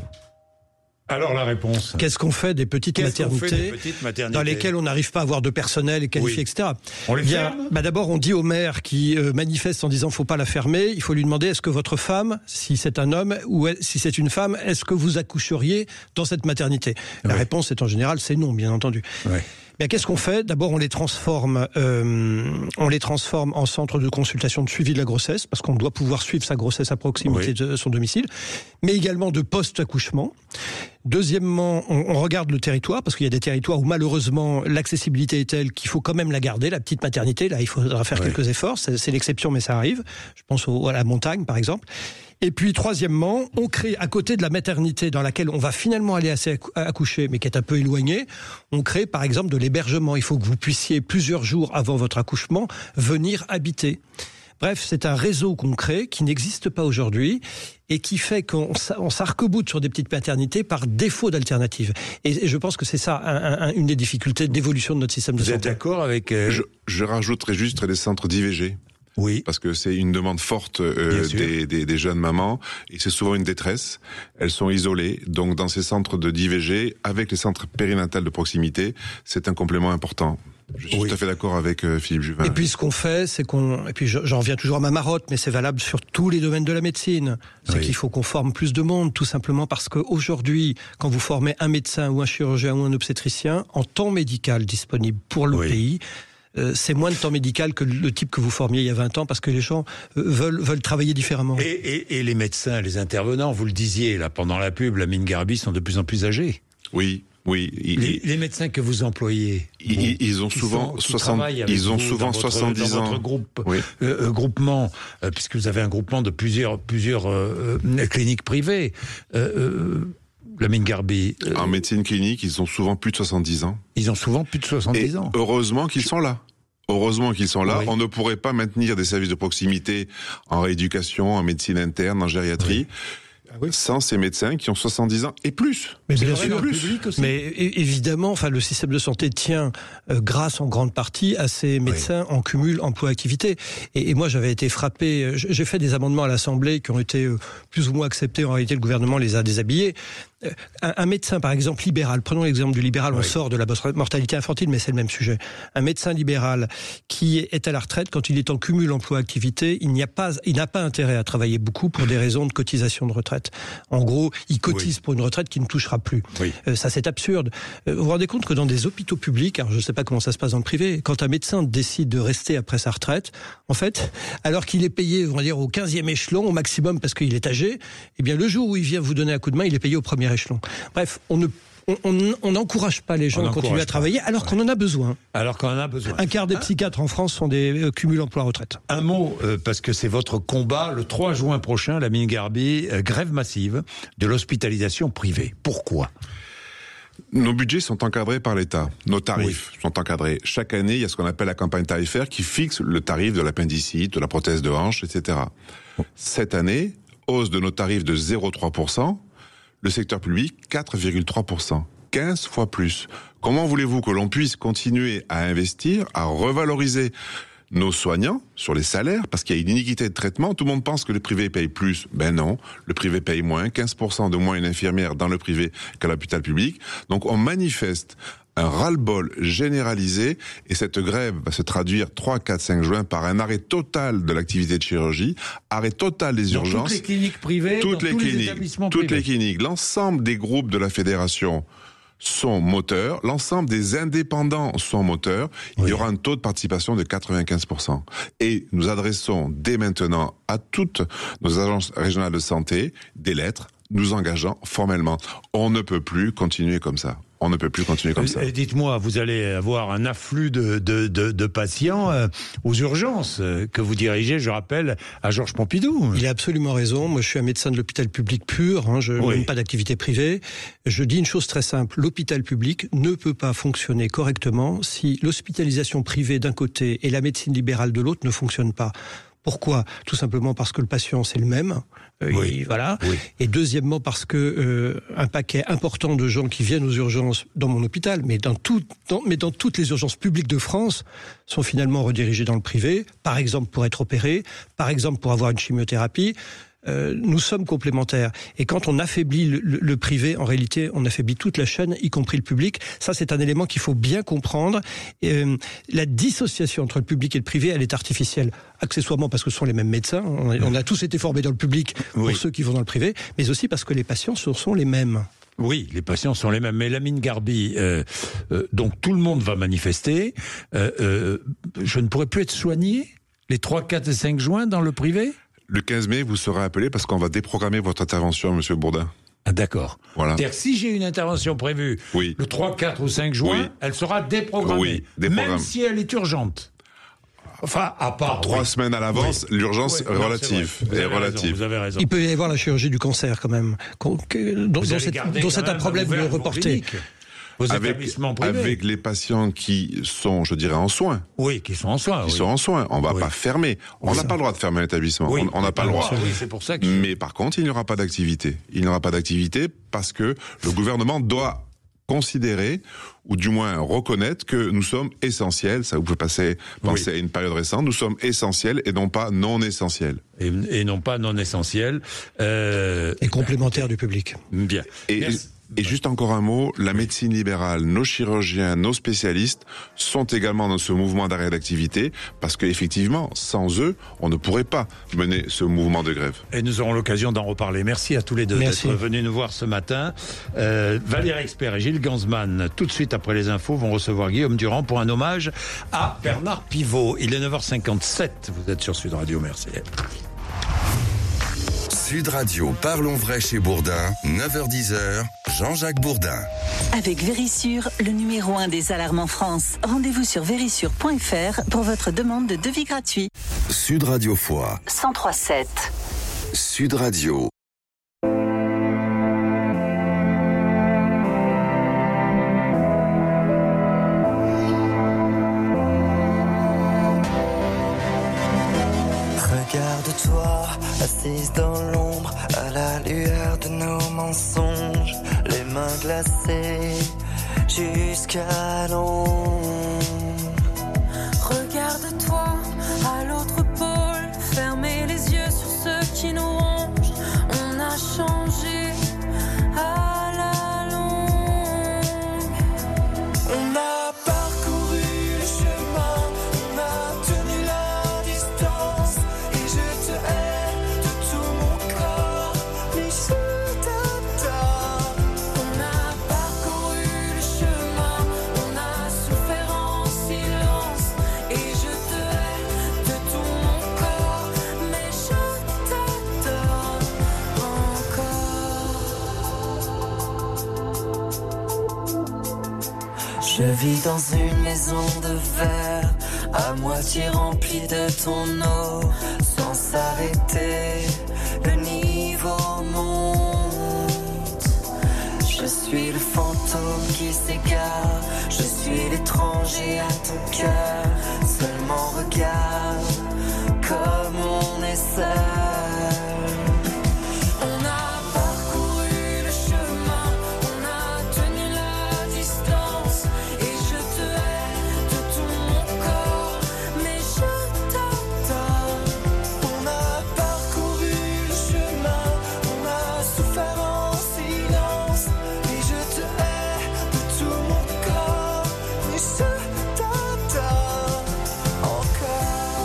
[SPEAKER 3] Alors la réponse.
[SPEAKER 13] Qu'est-ce qu'on fait des petites,
[SPEAKER 3] Qu'est-ce
[SPEAKER 13] maternités,
[SPEAKER 3] qu'on fait des petites maternités
[SPEAKER 13] dans lesquelles on n'arrive pas à avoir de personnel qualifié,
[SPEAKER 3] Oui.
[SPEAKER 13] et cetera.
[SPEAKER 3] On les
[SPEAKER 13] Bien,
[SPEAKER 3] ferme
[SPEAKER 13] bah d'abord, on dit au maire qui euh, manifeste en disant faut pas la fermer, il faut lui demander est-ce que votre femme, si c'est un homme ou est- si c'est une femme, est-ce que vous accoucheriez dans cette maternité? La
[SPEAKER 3] Oui.
[SPEAKER 13] réponse est en général c'est non, bien entendu.
[SPEAKER 3] Ouais.
[SPEAKER 13] Bien, qu'est-ce qu'on fait? D'abord, on les transforme, euh, on les transforme en centre de consultation de suivi de la grossesse, parce qu'on doit pouvoir suivre sa grossesse à proximité
[SPEAKER 3] Oui.
[SPEAKER 13] de son domicile, mais également de post-accouchement. Deuxièmement, on, on regarde le territoire, parce qu'il y a des territoires où malheureusement l'accessibilité est telle qu'il faut quand même la garder, la petite maternité. Là, il faudra faire
[SPEAKER 3] Oui.
[SPEAKER 13] quelques efforts. C'est, c'est l'exception, mais ça arrive. Je pense au, à la montagne, par exemple. Et puis, troisièmement, on crée, à côté de la maternité dans laquelle on va finalement aller assez accou- accoucher, mais qui est un peu éloignée, on crée, par exemple, de l'hébergement. Il faut que vous puissiez, plusieurs jours avant votre accouchement, venir habiter. Bref, c'est un réseau qu'on crée, qui n'existe pas aujourd'hui, et qui fait qu'on s'a- on s'arc-boute sur des petites maternités par défaut d'alternative. Et, et je pense que c'est ça, un, un, une des difficultés d'évolution de notre système de
[SPEAKER 3] Vous êtes
[SPEAKER 13] santé.
[SPEAKER 3] d'accord avec... euh,
[SPEAKER 14] Je, je rajouterais juste les centres d'I V G.
[SPEAKER 3] Oui.
[SPEAKER 14] Parce que c'est une demande forte euh,
[SPEAKER 3] Bien sûr.
[SPEAKER 14] des, des, des jeunes mamans et c'est souvent une détresse. Elles sont isolées, donc dans ces centres de d'I V G, avec les centres périnatales de proximité, c'est un complément important. Je suis
[SPEAKER 3] Oui.
[SPEAKER 14] tout à fait d'accord avec euh, Philippe Juvin.
[SPEAKER 13] Et puis ce qu'on fait, c'est qu'on, et puis je- j'en reviens toujours à ma marotte, mais c'est valable sur tous les domaines de la médecine. C'est
[SPEAKER 3] Oui.
[SPEAKER 13] qu'il faut qu'on forme plus de monde, tout simplement parce qu'aujourd'hui, quand vous formez un médecin ou un chirurgien ou un obstétricien, en temps médical disponible pour le
[SPEAKER 3] Oui.
[SPEAKER 13] pays, euh, c'est moins de temps médical que le type que vous formiez il y a vingt ans, parce que les gens euh, veulent, veulent travailler différemment.
[SPEAKER 3] Et, et, et les médecins, les intervenants, vous le disiez là pendant la pub, la mine Garbi sont de plus en plus âgés.
[SPEAKER 14] Oui, oui. Il,
[SPEAKER 3] Les, les médecins que vous employez,
[SPEAKER 14] ils,
[SPEAKER 3] bon,
[SPEAKER 14] ils ont
[SPEAKER 3] qui
[SPEAKER 14] souvent
[SPEAKER 3] sont- qui
[SPEAKER 14] soixante,
[SPEAKER 3] travaillent avec
[SPEAKER 14] ils ont
[SPEAKER 3] vous
[SPEAKER 14] souvent
[SPEAKER 3] dans votre-
[SPEAKER 14] soixante-dix
[SPEAKER 3] dans
[SPEAKER 14] ans.
[SPEAKER 3] votre groupe,
[SPEAKER 14] Oui.
[SPEAKER 3] euh, euh, groupement, euh, puisque vous avez un groupement de plusieurs plusieurs euh, euh, cliniques privées. Euh, euh, la mine Garbi, euh,
[SPEAKER 14] En médecine clinique, ils ont souvent plus de soixante-dix ans.
[SPEAKER 3] ils ont souvent plus de soixante-dix
[SPEAKER 14] Et
[SPEAKER 3] ans.
[SPEAKER 14] heureusement qu'ils sont là. Heureusement qu'ils sont là.
[SPEAKER 3] Oui.
[SPEAKER 14] On ne pourrait pas maintenir des services de proximité en rééducation, en médecine interne, en gériatrie. ah oui. sans ces médecins qui ont soixante-dix ans et plus.
[SPEAKER 13] Mais bien sûr, mais évidemment, enfin, le système de santé tient euh, grâce en grande partie à ces médecins oui. en cumul emploi-activité. Et, et moi, j'avais été frappé, j'ai fait des amendements à l'Assemblée qui ont été euh, plus ou moins acceptés. En réalité, le gouvernement les a déshabillés. Un, un médecin, par exemple, libéral, prenons l'exemple du libéral, oui. on sort de la mortalité infantile, mais c'est le même sujet. Un médecin libéral qui est à la retraite, quand il est en cumul emploi-activité, il n'y a pas, il n'a pas intérêt à travailler beaucoup pour des raisons de cotisation de retraite. En gros, il cotise oui. pour une retraite qui ne touchera plus. Oui. Euh, ça, c'est absurde. Euh, vous vous rendez compte que dans des hôpitaux publics, alors je ne sais pas comment ça se passe dans le privé, quand un médecin décide de rester après sa retraite, en fait, alors qu'il est payé, on va dire, au quinzième échelon, au maximum, parce qu'il est âgé, eh bien, le jour où il vient vous donner un coup de main, il est payé au premier échelon. Bref, on ne on n'encourage pas les gens à continuer à travailler alors qu'on en a besoin.
[SPEAKER 3] Alors qu'on en a besoin.
[SPEAKER 13] Un quart des psychiatres en France sont des euh, cumuls emploi-retraite.
[SPEAKER 3] Un mot, euh, parce que c'est votre combat, le trois juin prochain, la Mine-Garbi, euh, grève massive de l'hospitalisation privée. Pourquoi ?
[SPEAKER 14] Nos budgets sont encadrés par l'État. Nos tarifs oui. sont encadrés. Chaque année, il y a ce qu'on appelle la campagne tarifaire qui fixe le tarif de l'appendicite, de la prothèse de hanche, et cetera. Cette année, hausse de nos tarifs de zéro virgule trois pour cent. Le secteur public, quatre virgule trois pour cent. quinze fois plus. Comment voulez-vous que l'on puisse continuer à investir, à revaloriser nos soignants sur les salaires, parce qu'il y a une iniquité de traitement. Tout le monde pense que le privé paye plus. Ben non, le privé paye moins. quinze pour cent de moins une infirmière dans le privé qu'à l'hôpital public. Donc on manifeste un ras-le-bol généralisé, et cette grève va se traduire trois, quatre, cinq juin par un arrêt total de l'activité de chirurgie, arrêt total des
[SPEAKER 3] dans
[SPEAKER 14] urgences.
[SPEAKER 3] Toutes les cliniques privées,
[SPEAKER 14] toutes
[SPEAKER 3] dans
[SPEAKER 14] les
[SPEAKER 3] tous
[SPEAKER 14] cliniques,
[SPEAKER 3] les établissements
[SPEAKER 14] toutes
[SPEAKER 3] privés.
[SPEAKER 14] les cliniques, l'ensemble des groupes de la fédération sont moteurs, l'ensemble des indépendants sont moteurs, il oui. y aura un taux de participation de quatre-vingt-quinze pour cent. Et nous adressons dès maintenant à toutes nos agences régionales de santé des lettres nous engageant formellement. On ne peut plus continuer comme ça. On ne peut plus continuer comme ça.
[SPEAKER 3] Et dites-moi, vous allez avoir un afflux de, de, de, de patients euh, aux urgences euh, que vous dirigez, je rappelle, à Georges Pompidou.
[SPEAKER 13] Il a absolument raison. Moi, je suis un médecin de l'hôpital public pur. Hein, je oui. n'aime pas d'activité privée. Je dis une chose très simple. L'hôpital public ne peut pas fonctionner correctement si l'hospitalisation privée d'un côté et la médecine libérale de l'autre ne fonctionnent pas. Pourquoi ? Tout simplement parce que le patient, c'est le même. Euh, oui. Et, voilà. Oui. Et deuxièmement, parce que euh, un paquet important de gens qui viennent aux urgences dans mon hôpital, mais dans, tout, dans, mais dans toutes les urgences publiques de France, sont finalement redirigés dans le privé, par exemple pour être opérés, par exemple pour avoir une chimiothérapie. Euh, nous sommes complémentaires. Et quand on affaiblit le, le, le privé, en réalité, on affaiblit toute la chaîne, y compris le public. Ça, c'est un élément qu'il faut bien comprendre. Euh, la dissociation entre le public et le privé, elle est artificielle. Accessoirement parce que ce sont les mêmes médecins. On a, on a tous été formés dans le public pour oui. ceux qui vont dans le privé, mais aussi parce que les patients sont, sont les mêmes.
[SPEAKER 3] Oui, les patients sont les mêmes. Mais la Mine-Garbi, euh, euh, donc tout le monde va manifester. Euh, euh, je ne pourrais plus être soigné les trois, quatre et cinq juin dans le privé ?
[SPEAKER 14] Le quinze mai, vous serez appelé parce qu'on va déprogrammer votre intervention, Monsieur Bourdin.
[SPEAKER 3] Ah, d'accord.
[SPEAKER 14] Voilà.
[SPEAKER 3] C'est-à-dire que si j'ai une intervention prévue oui. le trois, quatre ou cinq juin, oui. elle sera déprogrammée,
[SPEAKER 14] oui, déprogrammée.
[SPEAKER 3] Même si elle est urgente. Enfin, à part...
[SPEAKER 14] Trois
[SPEAKER 3] oui.
[SPEAKER 14] semaines à l'avance, oui. l'urgence oui. relative.
[SPEAKER 3] Vous
[SPEAKER 14] est
[SPEAKER 3] avez
[SPEAKER 14] relative.
[SPEAKER 3] Raison, vous avez raison.
[SPEAKER 13] Il peut y avoir la chirurgie du cancer, quand même, dont, dont c'est, dont c'est un problème de reporter.
[SPEAKER 14] Avec, avec les patients qui sont, je dirais, en soins.
[SPEAKER 3] Oui, qui sont en soins.
[SPEAKER 14] Qui
[SPEAKER 3] oui.
[SPEAKER 14] sont en soins. On va oui. pas fermer. On n'a pas le droit de fermer un établissement.
[SPEAKER 3] Oui,
[SPEAKER 14] on n'a pas le droit.
[SPEAKER 3] Oui, c'est pour ça que...
[SPEAKER 14] Mais par contre, il n'y aura pas d'activité. Il n'y aura pas d'activité parce que le gouvernement doit considérer, ou du moins reconnaître, que nous sommes essentiels. Ça, vous pouvez passer, penser oui. à une période récente. Nous sommes essentiels et non pas non essentiels.
[SPEAKER 3] Et, et non pas non essentiels. Euh...
[SPEAKER 13] Et complémentaires du public.
[SPEAKER 3] Bien.
[SPEAKER 14] Et,
[SPEAKER 3] Merci.
[SPEAKER 14] Et juste encore un mot, la médecine libérale, nos chirurgiens, nos spécialistes sont également dans ce mouvement d'arrêt d'activité parce qu'effectivement, sans eux, on ne pourrait pas mener ce mouvement de grève.
[SPEAKER 3] Et nous aurons l'occasion d'en reparler. Merci à tous les deux Merci. d'être venus nous voir ce matin. Euh, Valérie Expert et Gilles Gansman, tout de suite après les infos, vont recevoir Guillaume Durand pour un hommage à Bernard Pivot. Il est neuf heures cinquante-sept. Vous êtes sur Sud Radio. Merci.
[SPEAKER 1] Sud Radio, parlons vrai chez Bourdin, neuf heures dix, Jean-Jacques Bourdin.
[SPEAKER 2] Avec Vérissure, le numéro un des alarmes en France. Rendez-vous sur vérissure point f r pour votre demande de devis gratuit.
[SPEAKER 1] Sud Radio Foix.
[SPEAKER 2] cent trois sept.
[SPEAKER 1] Sud Radio.
[SPEAKER 12] Regarde-toi
[SPEAKER 15] assise dans l'ombre à la lueur de nos mensonges, les mains glacées jusqu'à l'ombre.
[SPEAKER 16] Regarde-toi à l'autre pôle, fermez les yeux sur ceux qui nous rongent. On a changé à la longue.
[SPEAKER 15] On a parcouru le chemin, on a tenu la distance, et je te hais de tout mon corps, mais je t'adore. On a parcouru le chemin, on a souffert en silence, et je te hais de tout mon corps, mais je t'adore encore. Je vis dans une maison de verre, à moitié remplie de ton eau, sans s'arrêter, le niveau monte. Je suis le fantôme qui s'égare, je suis l'étranger à ton cœur. Seulement regarde comme on est seul. On a parcouru le chemin, on a tenu la distance, et je te hais de tout mon corps, mais je t'adore. On a parcouru le chemin, on a souffert en silence, et je te hais de tout mon corps, mais je t'adore encore.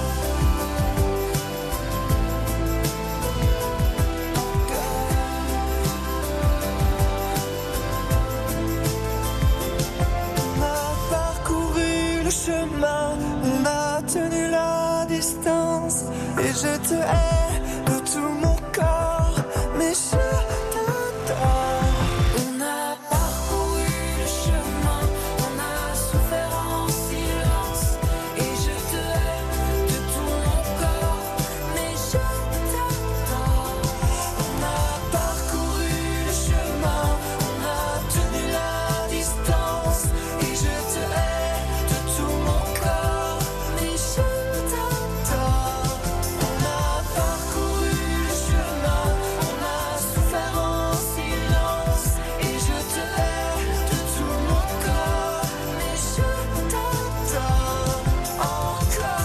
[SPEAKER 15] On a parcouru le chemin, on a tenu la distance, et je te hais de tout mon corps, mais je t'adore. On a parcouru le chemin, on a souffert en silence, et je te hais de tout mon corps, mais je t'adore. On a parcouru le chemin, on a tenu la distance, et je te hais de tout mon corps, mais je t'adore. On a parcouru le chemin, on a souffert en silence, et je te hais de tout mon corps, mais je t'adore encore,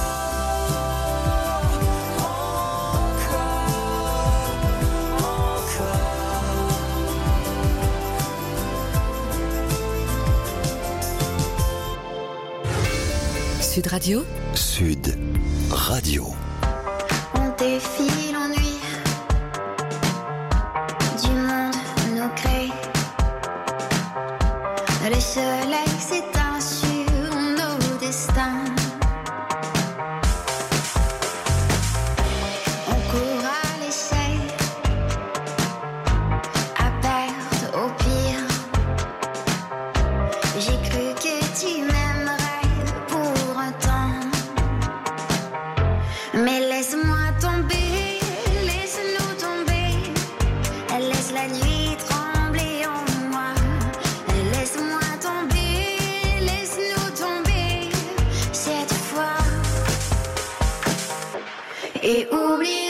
[SPEAKER 17] Sud Radio.
[SPEAKER 1] Sud Radio.
[SPEAKER 18] On défie l'ennui du monde nous crée. Le soleil s'éteint sur nos destins. On court à l'échec, à perdre au pire. J'ai cru que tu m'aimerais pour un temps, mais laisse-moi tomber, laisse-nous tomber, laisse la nuit trembler en moi, laisse-moi tomber, laisse-nous tomber cette fois, et oublie.